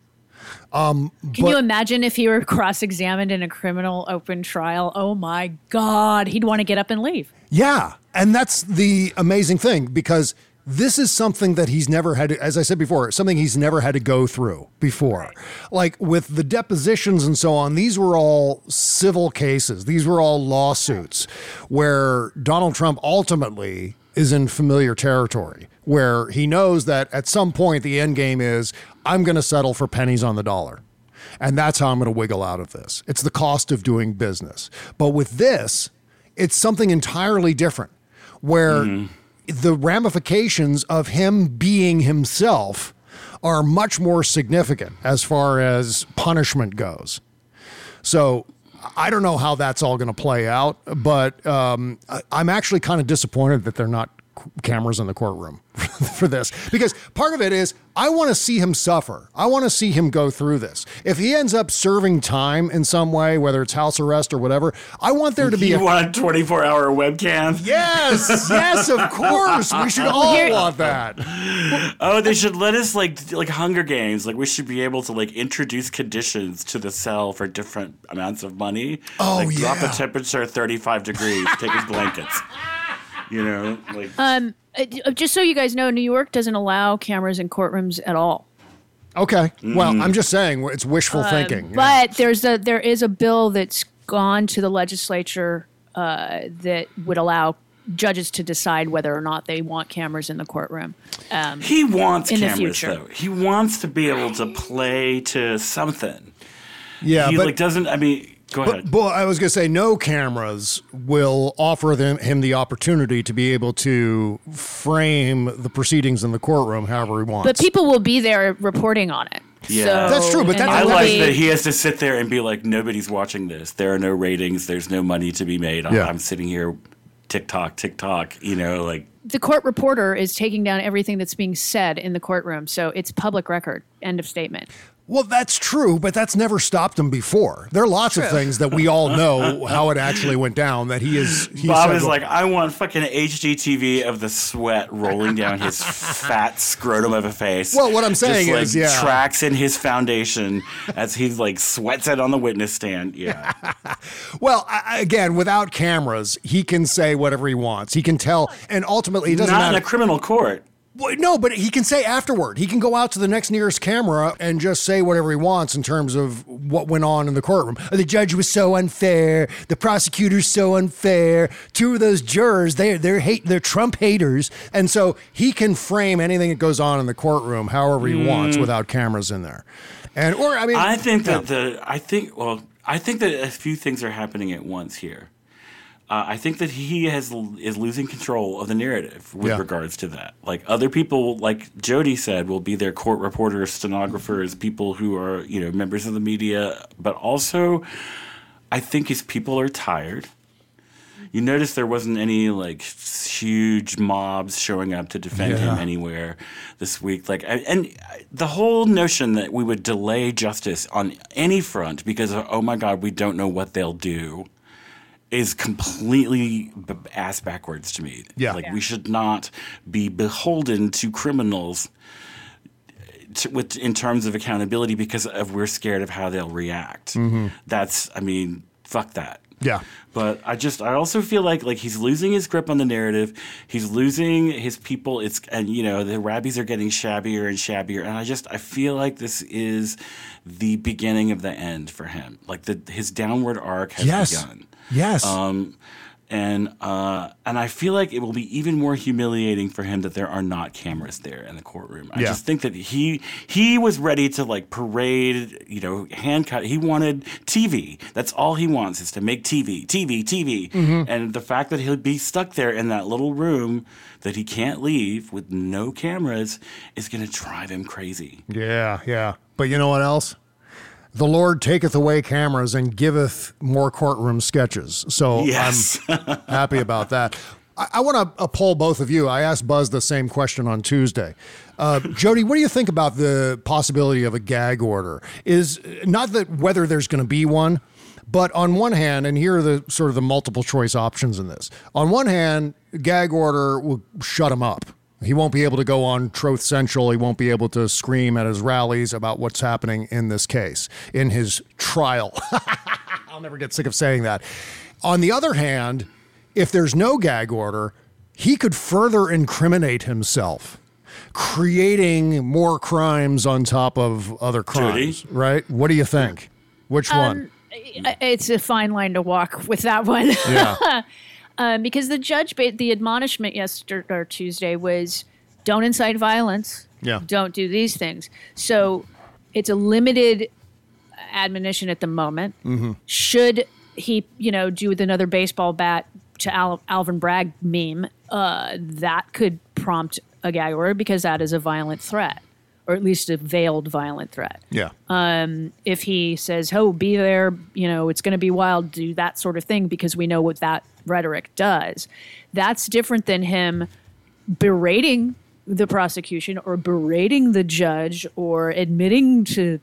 Can you imagine if he were cross-examined in a criminal open trial? Oh, my God. He'd want to get up and leave. Yeah. And that's the amazing thing, because this is something that he's never had to, as I said before, something he's never had to go through before. Right. Like with the depositions and so on, these were all civil cases. These were all lawsuits where Donald Trump ultimately is in familiar territory, where he knows that at some point the end game is, I'm going to settle for pennies on the dollar. And that's how I'm going to wiggle out of this. It's the cost of doing business. But with this, it's something entirely different, where the ramifications of him being himself are much more significant as far as punishment goes. So I don't know how that's all going to play out, but I'm actually kind of disappointed that they're not cameras in the courtroom for this, because part of it is I want to see him suffer. I want to see him go through this. If he ends up serving time in some way, whether it's house arrest or whatever, I want there to be a 24-hour webcam. Yes, of course. We should all want that. Oh, they should let us like Hunger Games. Like we should be able to like introduce conditions to the cell for different amounts of money. Oh, like drop the temperature 35 degrees, take his blankets. You know, like just so you guys know, New York doesn't allow cameras in courtrooms at all. Okay. Well, I'm just saying it's wishful thinking. But there is a bill that's gone to the legislature that would allow judges to decide whether or not they want cameras in the courtroom. He wants in cameras, the future. though. He wants to be able to play to something. Yeah, he but doesn't. I mean. Go ahead. But I was going to say, no cameras will offer him the opportunity to be able to frame the proceedings in the courtroom however he wants. But people will be there reporting on it. Yeah, so, that's true. But I like that he has to sit there and be like, nobody's watching this. There are no ratings. There's no money to be made. Yeah. I'm sitting here, tick-tock, you know, like. The court reporter is taking down everything that's being said in the courtroom. So it's public record. End of statement. Well, that's true, but that's never stopped him before. There are lots of things that we all know how it actually went down that Bob is like, I want fucking HD TV of the sweat rolling down his fat scrotum of a face. Well, what I'm saying is, tracks in his foundation as he like sweats it on the witness stand. Yeah. Well, again, without cameras, he can say whatever he wants. He can tell, and ultimately, it doesn't matter. Not in a criminal court. Well, no, but he can say afterward. He can go out to the next nearest camera and just say whatever he wants in terms of what went on in the courtroom. The judge was so unfair. The prosecutor's so unfair. Two of those jurors, they're Trump haters. And so he can frame anything that goes on in the courtroom however he wants without cameras in there. I think that a few things are happening at once here. I think that he is losing control of the narrative with regards to that. Like other people, like Jody said, will be their court reporters, stenographers, people who are, members of the media. But also, I think his people are tired. You notice there wasn't any like huge mobs showing up to defend him anywhere this week. Like, and the whole notion that we would delay justice on any front because of, oh my God, we don't know what they'll do, is completely ass backwards to me. Yeah. Like, we should not be beholden to criminals in terms of accountability because we're scared of how they'll react. Fuck that. Yeah. But I also feel like he's losing his grip on the narrative. He's losing his people. The Rabbies are getting shabbier and shabbier. And I feel like this is the beginning of the end for him. Like his downward arc has begun. Yes. And I feel like it will be even more humiliating for him that there are not cameras there in the courtroom. I just think that he was ready to like parade, hand cut. He wanted TV. That's all he wants is to make TV. Mm-hmm. And the fact that he'll be stuck there in that little room that he can't leave with no cameras is going to drive him crazy. Yeah. But you know what else? The Lord taketh away cameras and giveth more courtroom sketches. So yes. I'm happy about that. I want to poll both of you. I asked Buzz the same question on Tuesday. Jody, what do you think about the possibility of a gag order? Is not that whether there's going to be one, but on one hand, and here are the sort of the multiple choice options in this. On one hand, gag order will shut him up. He won't be able to go on Truth Central. He won't be able to scream at his rallies about what's happening in this case, in his trial. I'll never get sick of saying that. On the other hand, if there's no gag order, he could further incriminate himself, creating more crimes on top of other crimes, Jody? Right? What do you think? Which one? It's a fine line to walk with that one. Yeah. Because the judge, the admonishment yesterday or Tuesday was, don't incite violence. Yeah. Don't do these things. So it's a limited admonition at the moment. Mm-hmm. Should he, do with another baseball bat to Alvin Bragg meme, that could prompt a gag order because that is a violent threat, or at least a veiled violent threat. Yeah. If he says, "Oh, be there," it's going to be wild, do that sort of thing because we know what that rhetoric does. That's different than him berating the prosecution or berating the judge or admitting to,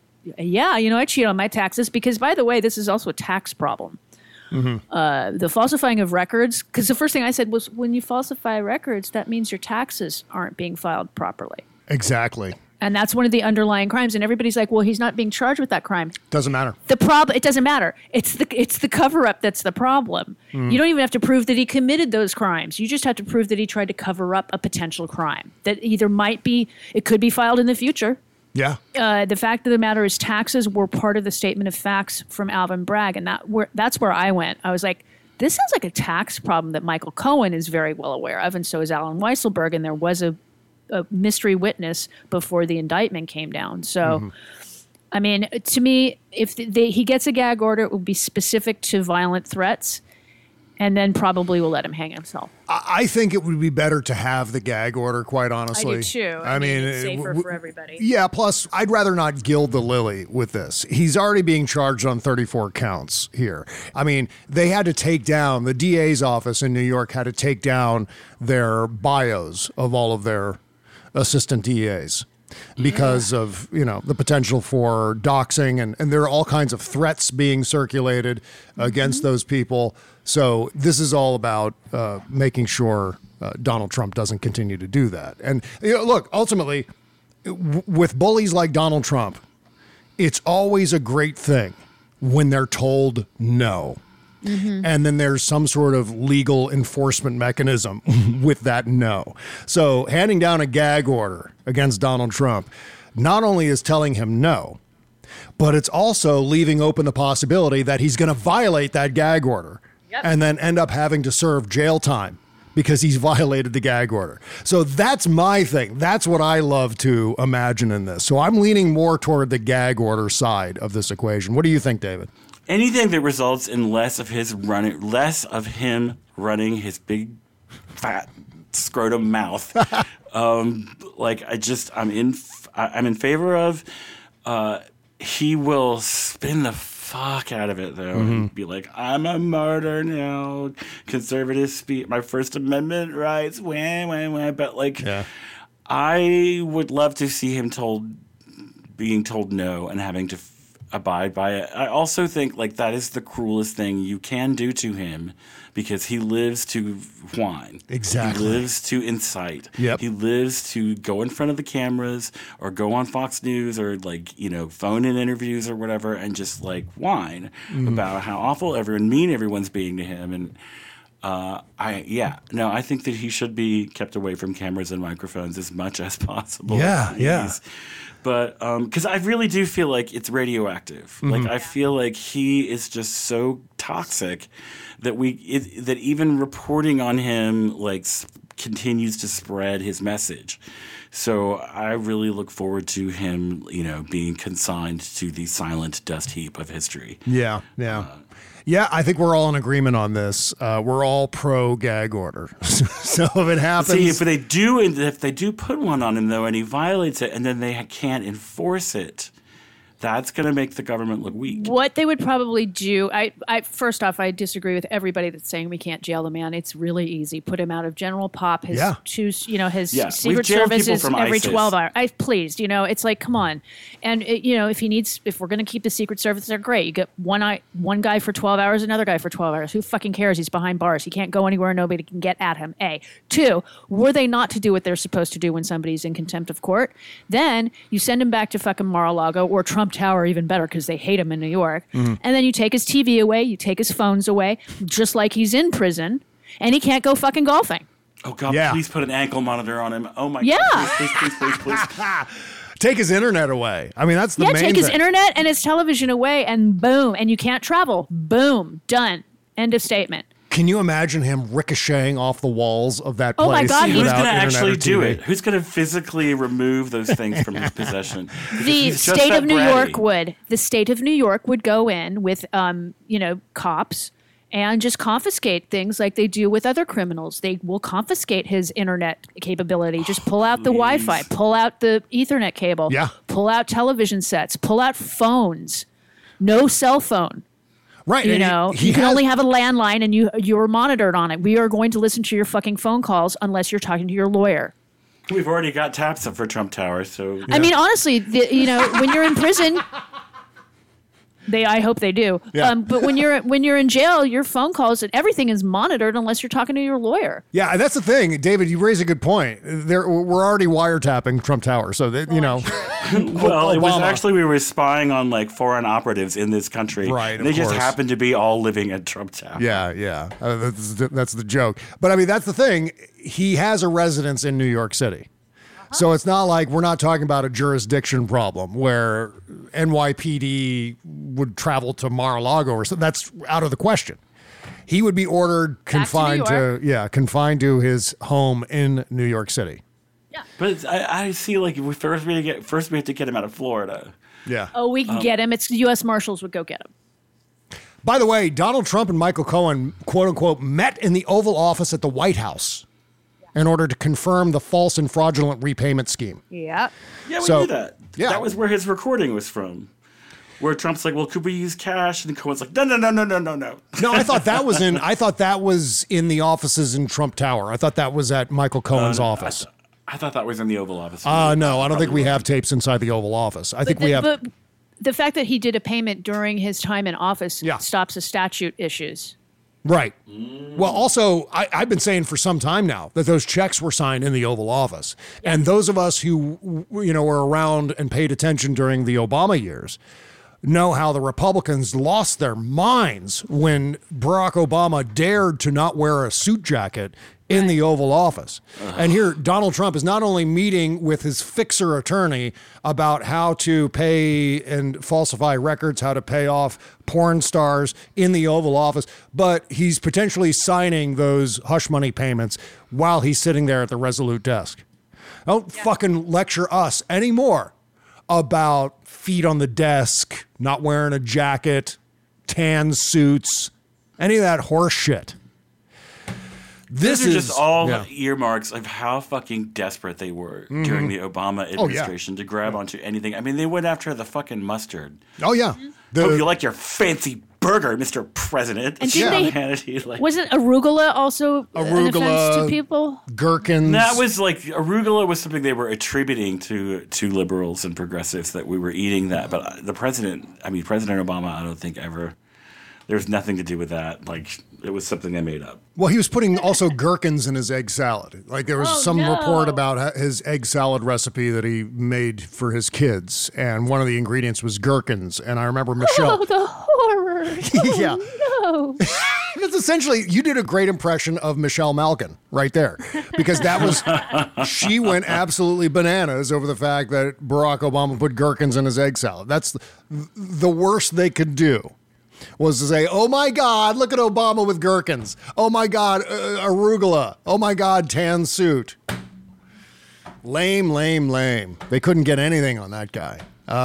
I cheat on my taxes because, by the way, this is also a tax problem. Mm-hmm. The falsifying of records, because the first thing I said was, when you falsify records, that means your taxes aren't being filed properly. Exactly. And that's one of the underlying crimes. And everybody's like, well, he's not being charged with that crime. Doesn't matter. It doesn't matter. It's the cover-up that's the problem. You don't even have to prove that he committed those crimes. You just have to prove that he tried to cover up a potential crime that either it could be filed in the future. Yeah. The fact of the matter is taxes were part of the statement of facts from Alvin Bragg. And that's where I went. I was like, this sounds like a tax problem that Michael Cohen is very well aware of. And so is Alan Weisselberg. And there was a mystery witness before the indictment came down. So, I mean, to me, if he gets a gag order, it will be specific to violent threats, and then probably will let him hang himself. I think it would be better to have the gag order, quite honestly. I do too. I mean, it's safer for everybody. Yeah, plus, I'd rather not gild the lily with this. He's already being charged on 34 counts here. I mean, they had to take down, the DA's office in New York had to take down their bios of all of their assistant DAs. because of, the potential for doxing, and there are all kinds of threats being circulated against those people. So this is all about making sure Donald Trump doesn't continue to do that. And look, ultimately, with bullies like Donald Trump, it's always a great thing when they're told no. And then there's some sort of legal enforcement mechanism with that no. So handing down a gag order against Donald Trump not only is telling him no, but it's also leaving open the possibility that he's going to violate that gag order and then end up having to serve jail time because he's violated the gag order. So that's my thing. That's what I love to imagine in this. So I'm leaning more toward the gag order side of this equation. What do you think, David? Anything that results in less of him running his big fat scrotum mouth. I'm in favor of. He will spin the fuck out of it though, and be like, "I'm a martyr now, conservative speech, my First Amendment rights, wah. But I would love to see him being told no and having to abide by it. I also think that is the cruelest thing you can do to him, because he lives to whine. Exactly. He lives to incite. Yep. He lives to go in front of the cameras or go on Fox News or phone in interviews or whatever and just whine about how awful mean everyone's being to him. And I think that he should be kept away from cameras and microphones as much as possible. Yeah. But because I really do feel like it's radioactive. I feel like he is just so toxic that that even reporting on him continues to spread his message. So I really look forward to him, being consigned to the silent dust heap of history. Yeah. I think we're all in agreement on this. We're all pro gag order. So if it happens, if they do put one on him though, and he violates it, and then they can't enforce it, that's going to make the government look weak. What they would probably do, first off, I disagree with everybody that's saying we can't jail the man. It's really easy. Put him out of general pop. His Secret Service is every 12 hours. Please, it's come on. And if we're going to keep the Secret Service, they're great. You get one guy for 12 hours, another guy for 12 hours. Who fucking cares? He's behind bars. He can't go anywhere. Nobody can get at him. A. 2, were they not to do what they're supposed to do when somebody's in contempt of court, then you send him back to fucking Mar-a-Lago or Trump Tower, even better, because they hate him in New York. And then you take his TV away, you take his phones away, just like he's in prison, and he can't go fucking golfing. Oh, God, please put an ankle monitor on him. Oh, my God. Please. Take his internet away. I mean, that's the main thing. Take his internet and his television away, and boom. And you can't travel. Boom. Done. End of statement. Can you imagine him ricocheting off the walls of that place? Oh my God! Who's going to actually do it? Who's going to physically remove those things from his possession? The state of New York would. The state of New York would go in with, cops and just confiscate things like they do with other criminals. They will confiscate his internet capability. Just pull out the Wi-Fi, pull out the Ethernet cable, pull out television sets, pull out phones. No cell phone. Right. You can only have a landline, and you're monitored on it. We are going to listen to your fucking phone calls unless you're talking to your lawyer. We've already got taps up for Trump Tower, so... Yeah. I mean, honestly, when you're in prison... I hope they do. Yeah. But when you're in jail, your phone calls and everything is monitored unless you're talking to your lawyer. Yeah, that's the thing, David. You raise a good point. We're already wiretapping Trump Tower, so that Well, it was actually we were spying on foreign operatives in this country. Right. They just happened to be all living at Trump Tower. Yeah. That's the joke. But I mean, that's the thing. He has a residence in New York City. So it's not like we're not talking about a jurisdiction problem where NYPD would travel to Mar-a-Lago or something. That's out of the question. He would be ordered confined to his home in New York City. Yeah. But I see first we have to get him out of Florida. Yeah. Oh, we can get him. It's U.S. Marshals would go get him. By the way, Donald Trump and Michael Cohen, quote unquote, met in the Oval Office at the White House in order to confirm the false and fraudulent repayment scheme. Yeah. Yeah, we knew that. Yeah. That was where his recording was from. Where Trump's like, well, could we use cash? And Cohen's like, no. No, I thought that was in the offices in Trump Tower. I thought that was at Michael Cohen's office. I thought that was in the Oval Office. No, I don't think we have tapes inside the Oval Office. I think we have. But the fact that he did a payment during his time in office stops the statute issues. Right. Well, also, I've been saying for some time now that those checks were signed in the Oval Office. And those of us who, were around and paid attention during the Obama years know how the Republicans lost their minds when Barack Obama dared to not wear a suit jacket in the Oval Office. And here, Donald Trump is not only meeting with his fixer attorney about how to pay and falsify records, how to pay off porn stars in the Oval Office, but he's potentially signing those hush money payments while he's sitting there at the Resolute desk. Don't fucking lecture us anymore about feet on the desk, not wearing a jacket, tan suits, any of that horse shit. These are just all earmarks of how fucking desperate they were during the Obama administration to grab onto anything. I mean, they went after the fucking mustard. Oh, yeah. Hope you like your fancy burger, Mr. President. And wasn't arugula also an offense to people? Gherkins. That was arugula was something they were attributing to liberals and progressives that we were eating that. But President Obama, I don't think ever. There was nothing to do with that. It was something they made up. Well, he was putting also gherkins in his egg salad. There was some report about his egg salad recipe that he made for his kids, and one of the ingredients was gherkins. And I remember Michelle. Oh, the horror! Yeah. Oh, no. That's essentially, you did a great impression of Michelle Malkin right there, because that was, she went absolutely bananas over the fact that Barack Obama put gherkins in his egg salad. That's the worst they could do. Was to say, oh my God, look at Obama with gherkins. Oh my God, arugula. Oh my God, tan suit. Lame. They couldn't get anything on that guy.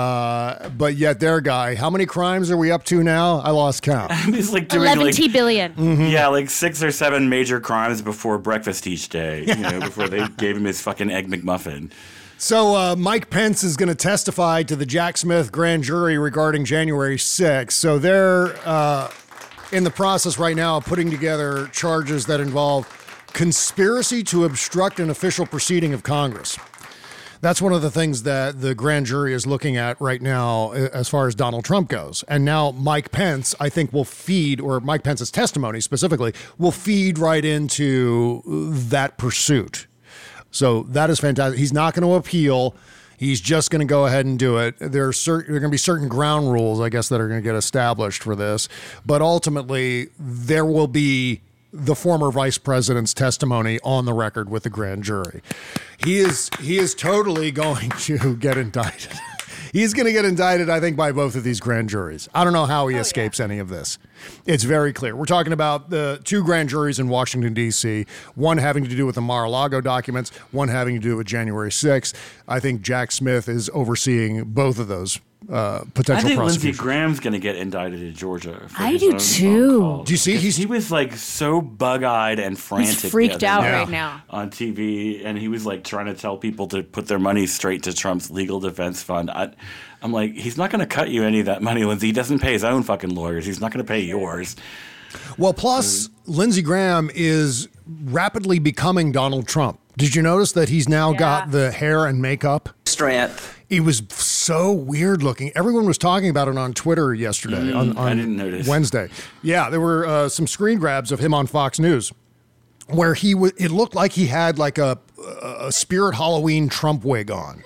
But yet their guy, how many crimes are we up to now? I lost count. He's doing 11 billion. Mm-hmm. Yeah, 6 or 7 major crimes before breakfast each day, before they gave him his fucking Egg McMuffin. So Mike Pence is going to testify to the Jack Smith grand jury regarding January 6th. So they're in the process right now of putting together charges that involve conspiracy to obstruct an official proceeding of Congress. That's one of the things that the grand jury is looking at right now as far as Donald Trump goes. And now Mike Pence, I think, will feed, or Mike Pence's testimony specifically, will feed right into that pursuit. So that is fantastic. He's not going to appeal. He's just going to go ahead and do it. There are going to be certain ground rules, I guess, that are going to get established for this. But ultimately, there will be the former vice president's testimony on the record with the grand jury. He is totally going to get indicted. He's going to get indicted, I think, by both of these grand juries. I don't know how he escapes any of this. It's very clear. We're talking about the 2 grand juries in Washington, D.C., one having to do with the Mar-a-Lago documents, one having to do with January 6th. I think Jack Smith is overseeing both of those potential I think prosecutions. Lindsey Graham's going to get indicted in Georgia. I do too. Do you see? He was so bug-eyed and frantic. He's freaked out right now on TV, and he was trying to tell people to put their money straight to Trump's legal defense fund. I'm like, he's not going to cut you any of that money, Lindsey. He doesn't pay his own fucking lawyers. He's not going to pay yours. Well, plus, Lindsey Graham is rapidly becoming Donald Trump. Did you notice that he's now got the hair and makeup? Strength. He was so weird looking. Everyone was talking about it on Twitter yesterday, on I didn't notice. Wednesday. Yeah, there were some screen grabs of him on Fox News where it looked like he had a Spirit Halloween Trump wig on.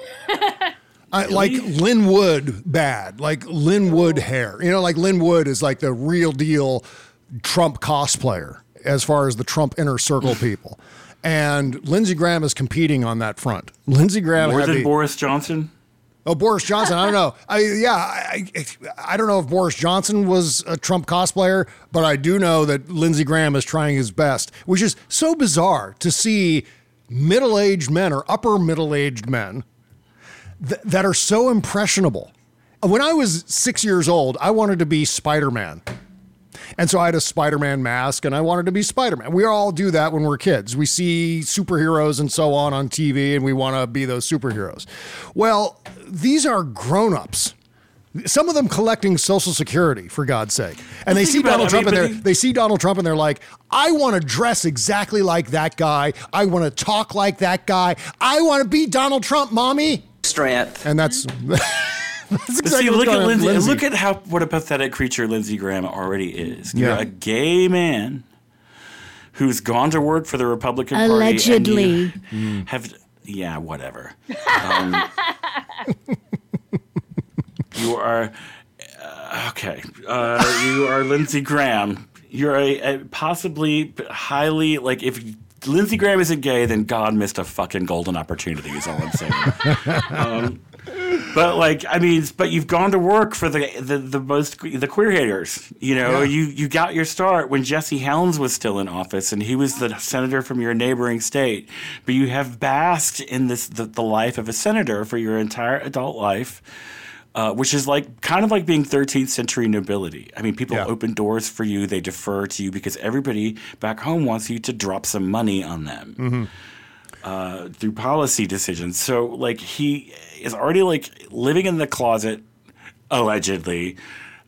Like Lynn Wood bad, like Lynn Wood hair. Lynn Wood is the real deal Trump cosplayer as far as the Trump inner circle people. And Lindsey Graham is competing on that front. Lindsey Graham more than Boris Johnson? Oh, Boris Johnson. I don't know. I don't know if Boris Johnson was a Trump cosplayer, but I do know that Lindsey Graham is trying his best, which is so bizarre to see middle-aged men or upper middle-aged men that are so impressionable. When I was 6 years old, I wanted to be Spider-Man. And so I had a Spider-Man mask and I wanted to be Spider-Man. We all do that when we're kids. We see superheroes and so on TV and we want to be those superheroes. Well, these are grown-ups Some of them collecting Social Security, for God's sake. And they see Donald Trump they see Donald Trump and they're like, I want to dress exactly like that guy. I want to talk like that guy. I want to be Donald Trump, mommy. Strength. And that's exactly see, what's look going at on with Lindsey. Look at what a pathetic creature Lindsey Graham already is. You're a gay man who's gone to work for the Republican Party. Allegedly. Yeah, whatever. You are okay. You are Lindsey Graham. You're a possibly highly if Lindsey Graham isn't gay, then God missed a fucking golden opportunity. Is all I'm saying. But you've gone to work for the queer haters. You know, you got your start when Jesse Helms was still in office, and he was the senator from your neighboring state. But you have basked in the life of a senator for your entire adult life. Which is kind of like being 13th century nobility. I mean, people open doors for you. They defer to you because everybody back home wants you to drop some money on them through policy decisions. So, he is already, living in the closet, allegedly.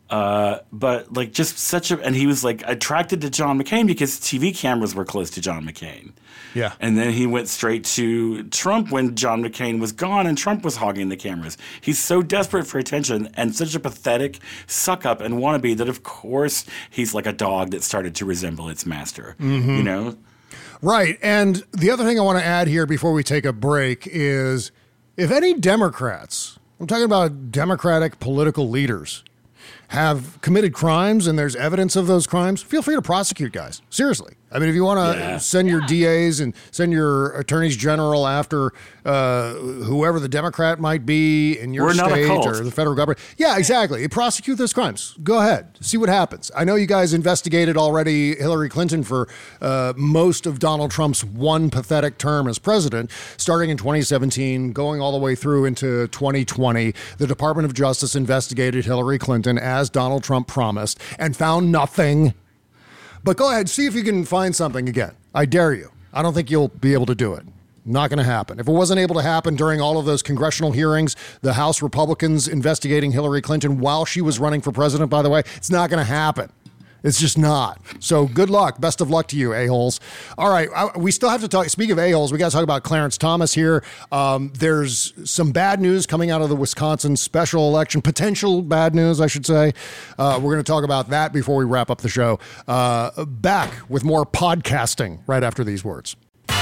But, just such a – and he was, attracted to John McCain because TV cameras were close to John McCain. Yeah. And then he went straight to Trump when John McCain was gone and Trump was hogging the cameras. He's so desperate for attention and such a pathetic suck-up and wannabe that, of course, he's like a dog that started to resemble its master, you know? Right. And the other thing I want to add here before we take a break is if any Democrats, I'm talking about Democratic political leaders, have committed crimes and there's evidence of those crimes, feel free to prosecute, guys. Seriously. I mean, if you want to send your DAs and send your attorneys general after whoever the Democrat might be in your state or the federal government. Yeah, exactly. Prosecute those crimes. Go ahead. See what happens. I know you guys investigated already Hillary Clinton for most of Donald Trump's one pathetic term as president, starting in 2017, going all the way through into 2020. The Department of Justice investigated Hillary Clinton as Donald Trump promised and found nothing. But go ahead, see if you can find something again. I dare you. I don't think you'll be able to do it. Not going to happen. If it wasn't able to happen during all of those congressional hearings, the House Republicans investigating Hillary Clinton while she was running for president, by the way, it's not going to happen. It's just not. So good luck. Best of luck to you, a-holes. All right. We still have to talk. Speaking of a-holes, we got to talk about Clarence Thomas here. There's some bad news coming out of the Wisconsin special election. Potential bad news, I should say. We're going to talk about that before we wrap up the show. Back with more podcasting right after these words.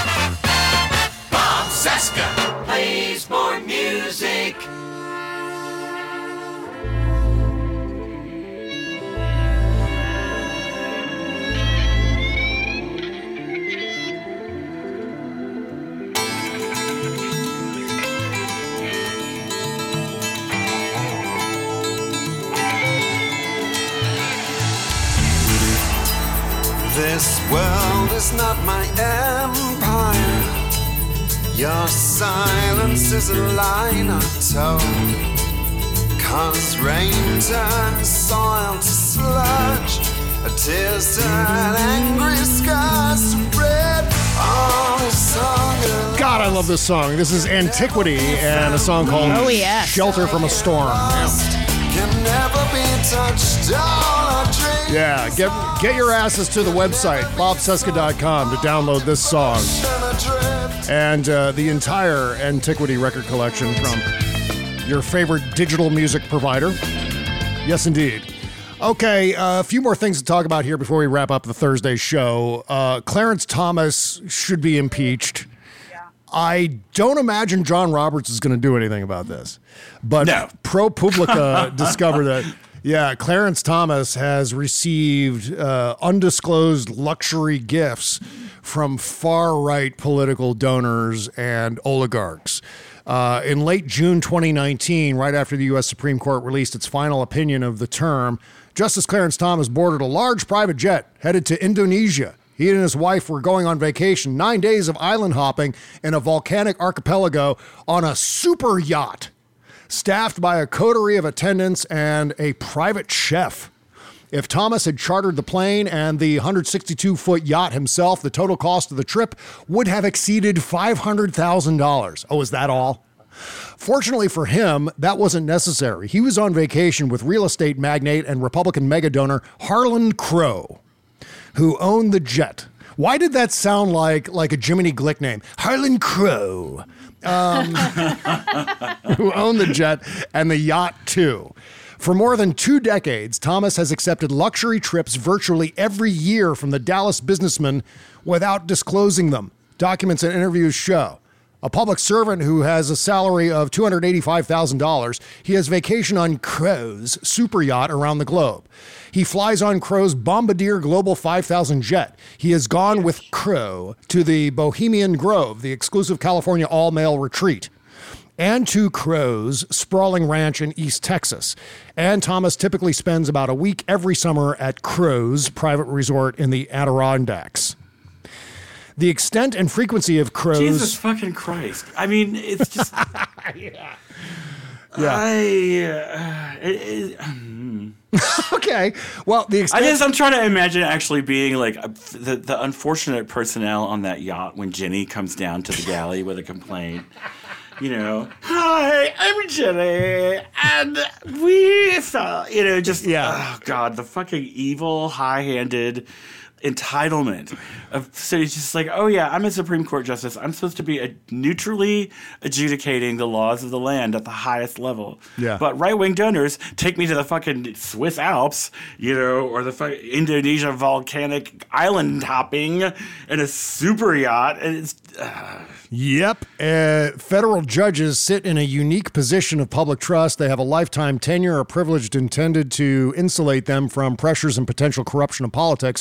Bob Cesca plays more music. This world is not my empire. Your silence is a line untold. 'Cause rain turns soil to sludge, tears turn angry skies to red. God, I love this song. This is Antiquity and a song called Shelter from a Storm. Can never be touched. All our dreams. Yeah, get your asses to the website, bobcesca.com, to download this song and the entire Antiquity record collection from your favorite digital music provider. Yes, indeed. Okay, a few more things to talk about here before we wrap up the Thursday show. Clarence Thomas should be impeached. I don't imagine John Roberts is going to do anything about this. But ProPublica discovered that, Clarence Thomas has received undisclosed luxury gifts from far-right political donors and oligarchs. In late June 2019, right after the U.S. Supreme Court released its final opinion of the term, Justice Clarence Thomas boarded a large private jet headed to Indonesia. He and his wife were going on vacation, 9 days of island hopping in a volcanic archipelago on a super yacht, staffed by a coterie of attendants and a private chef. If Thomas had chartered the plane and the 162-foot yacht himself, the total cost of the trip would have exceeded $500,000. Oh, is that all? Fortunately for him, that wasn't necessary. He was on vacation with real estate magnate and Republican mega donor Harlan Crow, who owned the jet. Why did that sound like a Jiminy Glick name? Harlan Crow, who owned the jet and the yacht too. For more than 2 decades, Thomas has accepted luxury trips virtually every year from the Dallas businessman without disclosing them. Documents and interviews show. A public servant who has a salary of $285,000, he has vacation on Crow's super yacht around the globe. He flies on Crow's Bombardier Global 5000 jet. He has gone with Crow to the Bohemian Grove, the exclusive California all-male retreat, and to Crow's sprawling ranch in East Texas. And Thomas typically spends about a week every summer at Crow's private resort in the Adirondacks. The extent and frequency of Crow's... Jesus fucking Christ. I mean, it's just... Okay. Well, the extent... I'm trying to imagine actually being like the unfortunate personnel on that yacht when Jenny comes down to the galley with a complaint. You know, hi, I'm Jenny, and we saw, oh God, the fucking evil, high-handed entitlement so it's just like, oh yeah, I'm a Supreme Court justice. I'm supposed to be neutrally adjudicating the laws of the land at the highest level. Yeah. But right-wing donors take me to the fucking Swiss Alps, or the Indonesia volcanic island hopping in a super yacht, and it's. Yep. Federal judges sit in a unique position of public trust. They have a lifetime tenure, a privilege intended to insulate them from pressures and potential corruption of politics.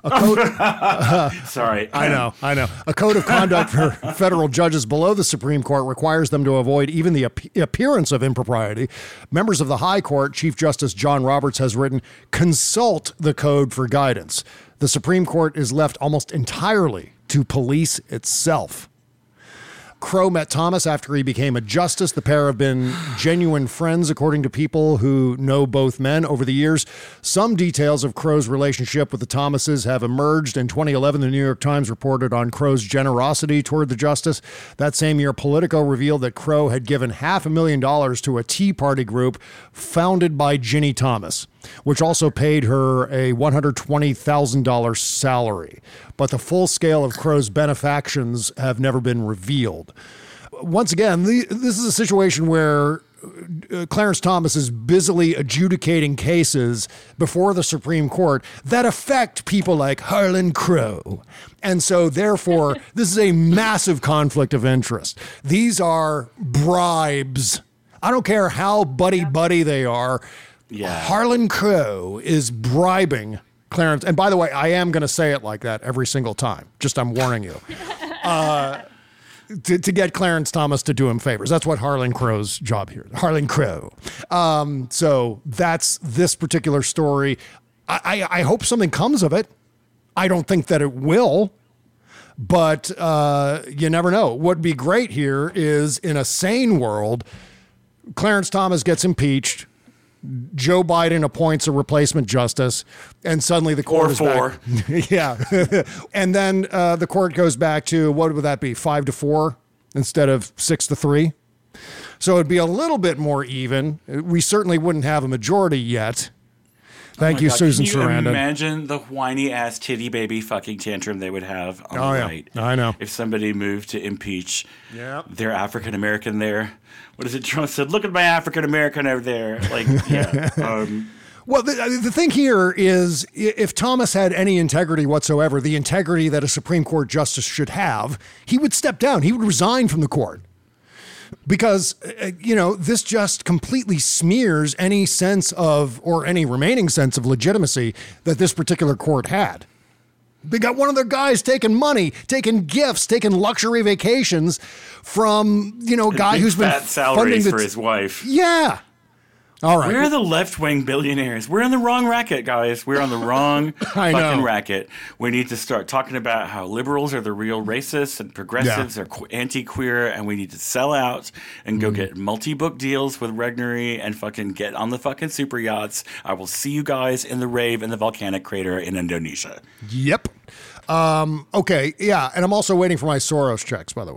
Sorry. I know. A code of conduct for federal judges below the Supreme Court requires them to avoid even the appearance of impropriety. Members of the High Court, Chief Justice John Roberts has written, consult the code for guidance. The Supreme Court is left almost entirely to police itself. Crow met Thomas after he became a justice. The pair have been genuine friends, according to people who know both men over the years. Some details of Crow's relationship with the Thomases have emerged. In 2011, the New York Times reported on Crow's generosity toward the justice. That same year, Politico revealed that Crow had given $500,000 to a Tea Party group founded by Ginny Thomas, which also paid her a $120,000 salary. But the full scale of Crow's benefactions have never been revealed. Once again, this is a situation where Clarence Thomas is busily adjudicating cases before the Supreme Court that affect people like Harlan Crow. And so, therefore, this is a massive conflict of interest. These are bribes. I don't care how buddy-buddy they are. Yeah. Harlan Crow is bribing Clarence. And by the way, I am going to say it like that every single time. Just I'm warning you. To get Clarence Thomas to do him favors. That's what Harlan Crow's job here. Harlan Crow. So that's this particular story. I hope something comes of it. I don't think that it will. But you never know. What would be great here is in a sane world, Clarence Thomas gets impeached. Joe Biden appoints a replacement justice, and suddenly the court is back. Yeah. And then the court goes back to, what would that be, 5-4 instead of 6-3? So it'd be a little bit more even. We certainly wouldn't have a majority yet. Thank you, God. Susan Can you Sarandon. imagine the whiny ass titty baby fucking tantrum they would have on the right? I know. If somebody moved to impeach their African American there. What is it? Trump said, "Look at my African American over there." Like, yeah. Well, the thing here is, if Thomas had any integrity whatsoever, the integrity that a Supreme Court justice should have, he would step down. He would resign from the court. Because, this just completely smears any sense of, or any remaining sense of legitimacy that this particular court had. They got one of their guys taking money, taking gifts, taking luxury vacations from, a guy who's been fat salaries for his wife. Yeah. All right. We're the left-wing billionaires. We're on the wrong racket, guys. We're on the wrong fucking racket. We need to start talking about how liberals are the real racists and progressives are anti-queer, and we need to sell out and go get multi-book deals with Regnery and fucking get on the fucking super yachts. I will see you guys in the rave in the volcanic crater in Indonesia. Yep. Okay, yeah, and I'm also waiting for my Soros checks, by the way.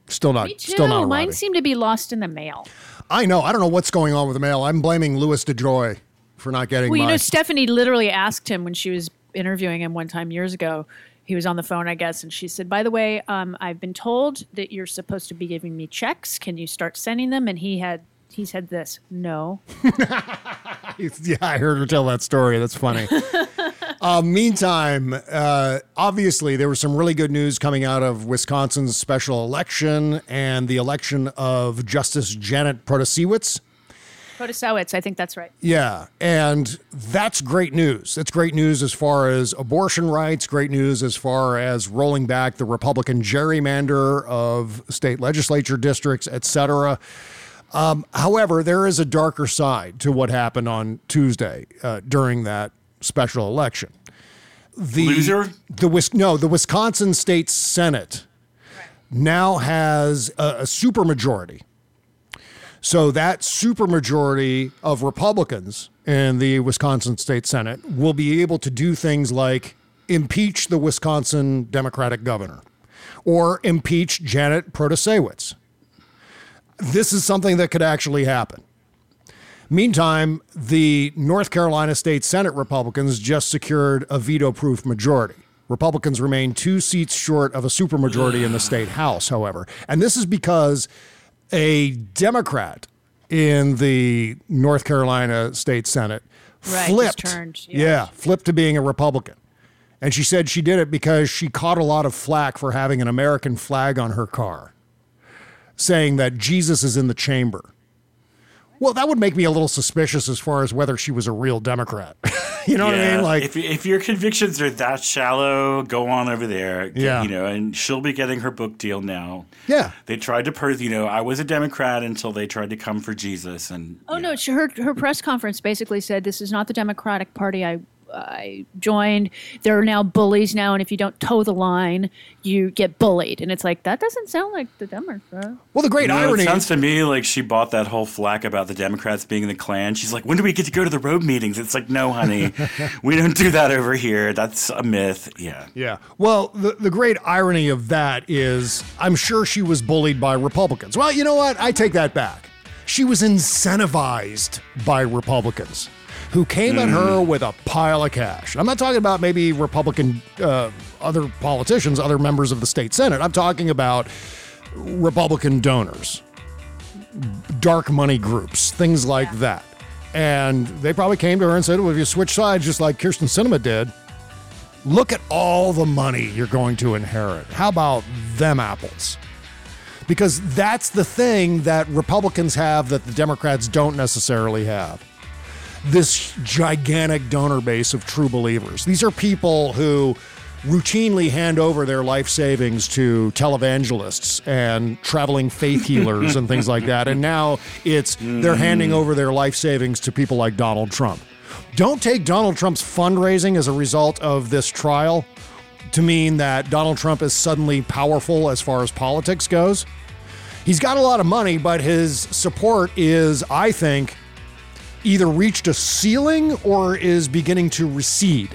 Still not. Me too. Still not Mine arriving. seem to be lost in the mail. I know. I don't know what's going on with the mail. I'm blaming Louis DeJoy for not getting Well, you mine. know, Stephanie literally asked him when she was interviewing him one time years ago. He was on the phone, I guess, and she said, "By the way, I've been told that you're supposed to be giving me checks. Can you start sending them?" And he said this, "No." Yeah, I heard her tell that story. That's funny. Meantime, obviously, there was some really good news coming out of Wisconsin's special election and the election of Justice Janet Protasiewicz. Protasiewicz, I think that's right. Yeah, and that's great news. That's great news as far as abortion rights, great news as far as rolling back the Republican gerrymander of state legislature districts, et cetera. However, there is a darker side to what happened on Tuesday during that special election. Loser? The Wisconsin State Senate now has a supermajority. So that supermajority of Republicans in the Wisconsin State Senate will be able to do things like impeach the Wisconsin Democratic governor or impeach Janet Protasiewicz. This is something that could actually happen. Meantime, the North Carolina State Senate Republicans just secured a veto-proof majority. Republicans remain 2 seats short of a supermajority in the state House, however. And this is because a Democrat in the North Carolina State Senate flipped. Just turned, Flipped to being a Republican. And she said she did it because she caught a lot of flack for having an American flag on her car, saying that Jesus is in the chamber. Well, that would make me a little suspicious as far as whether she was a real Democrat. You know what I mean? Like, if your convictions are that shallow, go on over there. Yeah. You know, and she'll be getting her book deal now. Yeah. They tried to I was a Democrat until they tried to come for Jesus. And No, her press conference basically said, "This is not the Democratic Party I joined. There are now bullies now, and if you don't toe the line, you get bullied." And it's like, that doesn't sound like the Democrat. Well, the great irony. It sounds to me like she bought that whole flack about the Democrats being in the Klan. She's like, when do we get to go to the road meetings? It's like, no, honey, we don't do that over here. That's a myth. Yeah. Yeah. Well, the great irony of that is I'm sure she was bullied by Republicans. Well, you know what? I take that back. She was incentivized by Republicans who came at her with a pile of cash. I'm not talking about maybe Republican other politicians, other members of the state Senate. I'm talking about Republican donors, dark money groups, things like that. And they probably came to her and said, well, if you switch sides just like Kirsten Sinema did, look at all the money you're going to inherit. How about them apples? Because that's the thing that Republicans have that the Democrats don't necessarily have. This gigantic donor base of true believers. These are people who routinely hand over their life savings to televangelists and traveling faith healers and things like that. And now they're handing over their life savings to people like Donald Trump. Don't take Donald Trump's fundraising as a result of this trial to mean that Donald Trump is suddenly powerful as far as politics goes. He's got a lot of money, but his support is, I think, either reached a ceiling or is beginning to recede.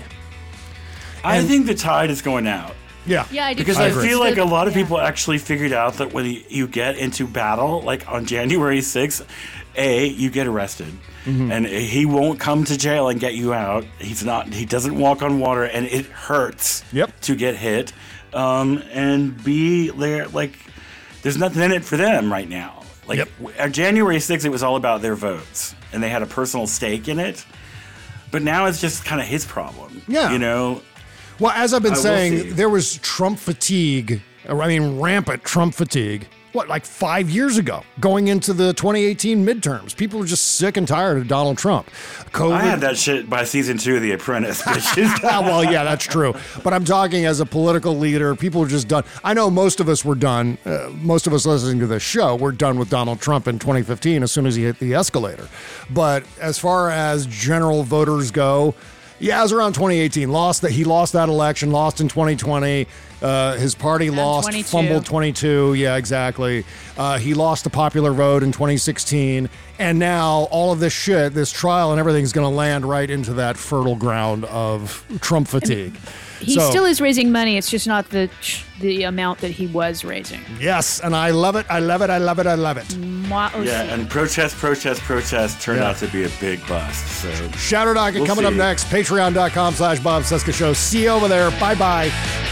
I think the tide is going out. Yeah. Yeah, I do. Because I feel like a lot of people actually figured out that when you get into battle, like on January 6th, you get arrested. And he won't come to jail and get you out. He doesn't walk on water, and it hurts to get hit. And B, there's nothing in it for them right now. On January 6th, it was all about their votes, and they had a personal stake in it. But now it's just kind of his problem. Yeah. You know? Well, as I've been saying, there was Trump fatigue, rampant Trump fatigue, like 5 years ago, going into the 2018 midterms. People were just sick and tired of Donald Trump. COVID. I had that shit by season 2 of The Apprentice. Well, yeah, that's true. But I'm talking as a political leader. People were just done. I know most of us were done. Most of us listening to this show, we're done with Donald Trump in 2015 as soon as he hit the escalator. But as far as general voters go, yeah, it was around 2018. He lost that election, lost in 2020. His party lost, 22. fumbled 22. Yeah, exactly. He lost the popular vote in 2016. And now all of this shit, this trial and everything is going to land right into that fertile ground of Trump fatigue. He still is raising money. It's just not the amount that he was raising. Yes, and I love it. I love it. I love it. I love it. Yeah, and protest turned out to be a big bust. So Shadow Docket coming up next. Patreon.com/Bob Cesca Show. See you over there. Bye-bye.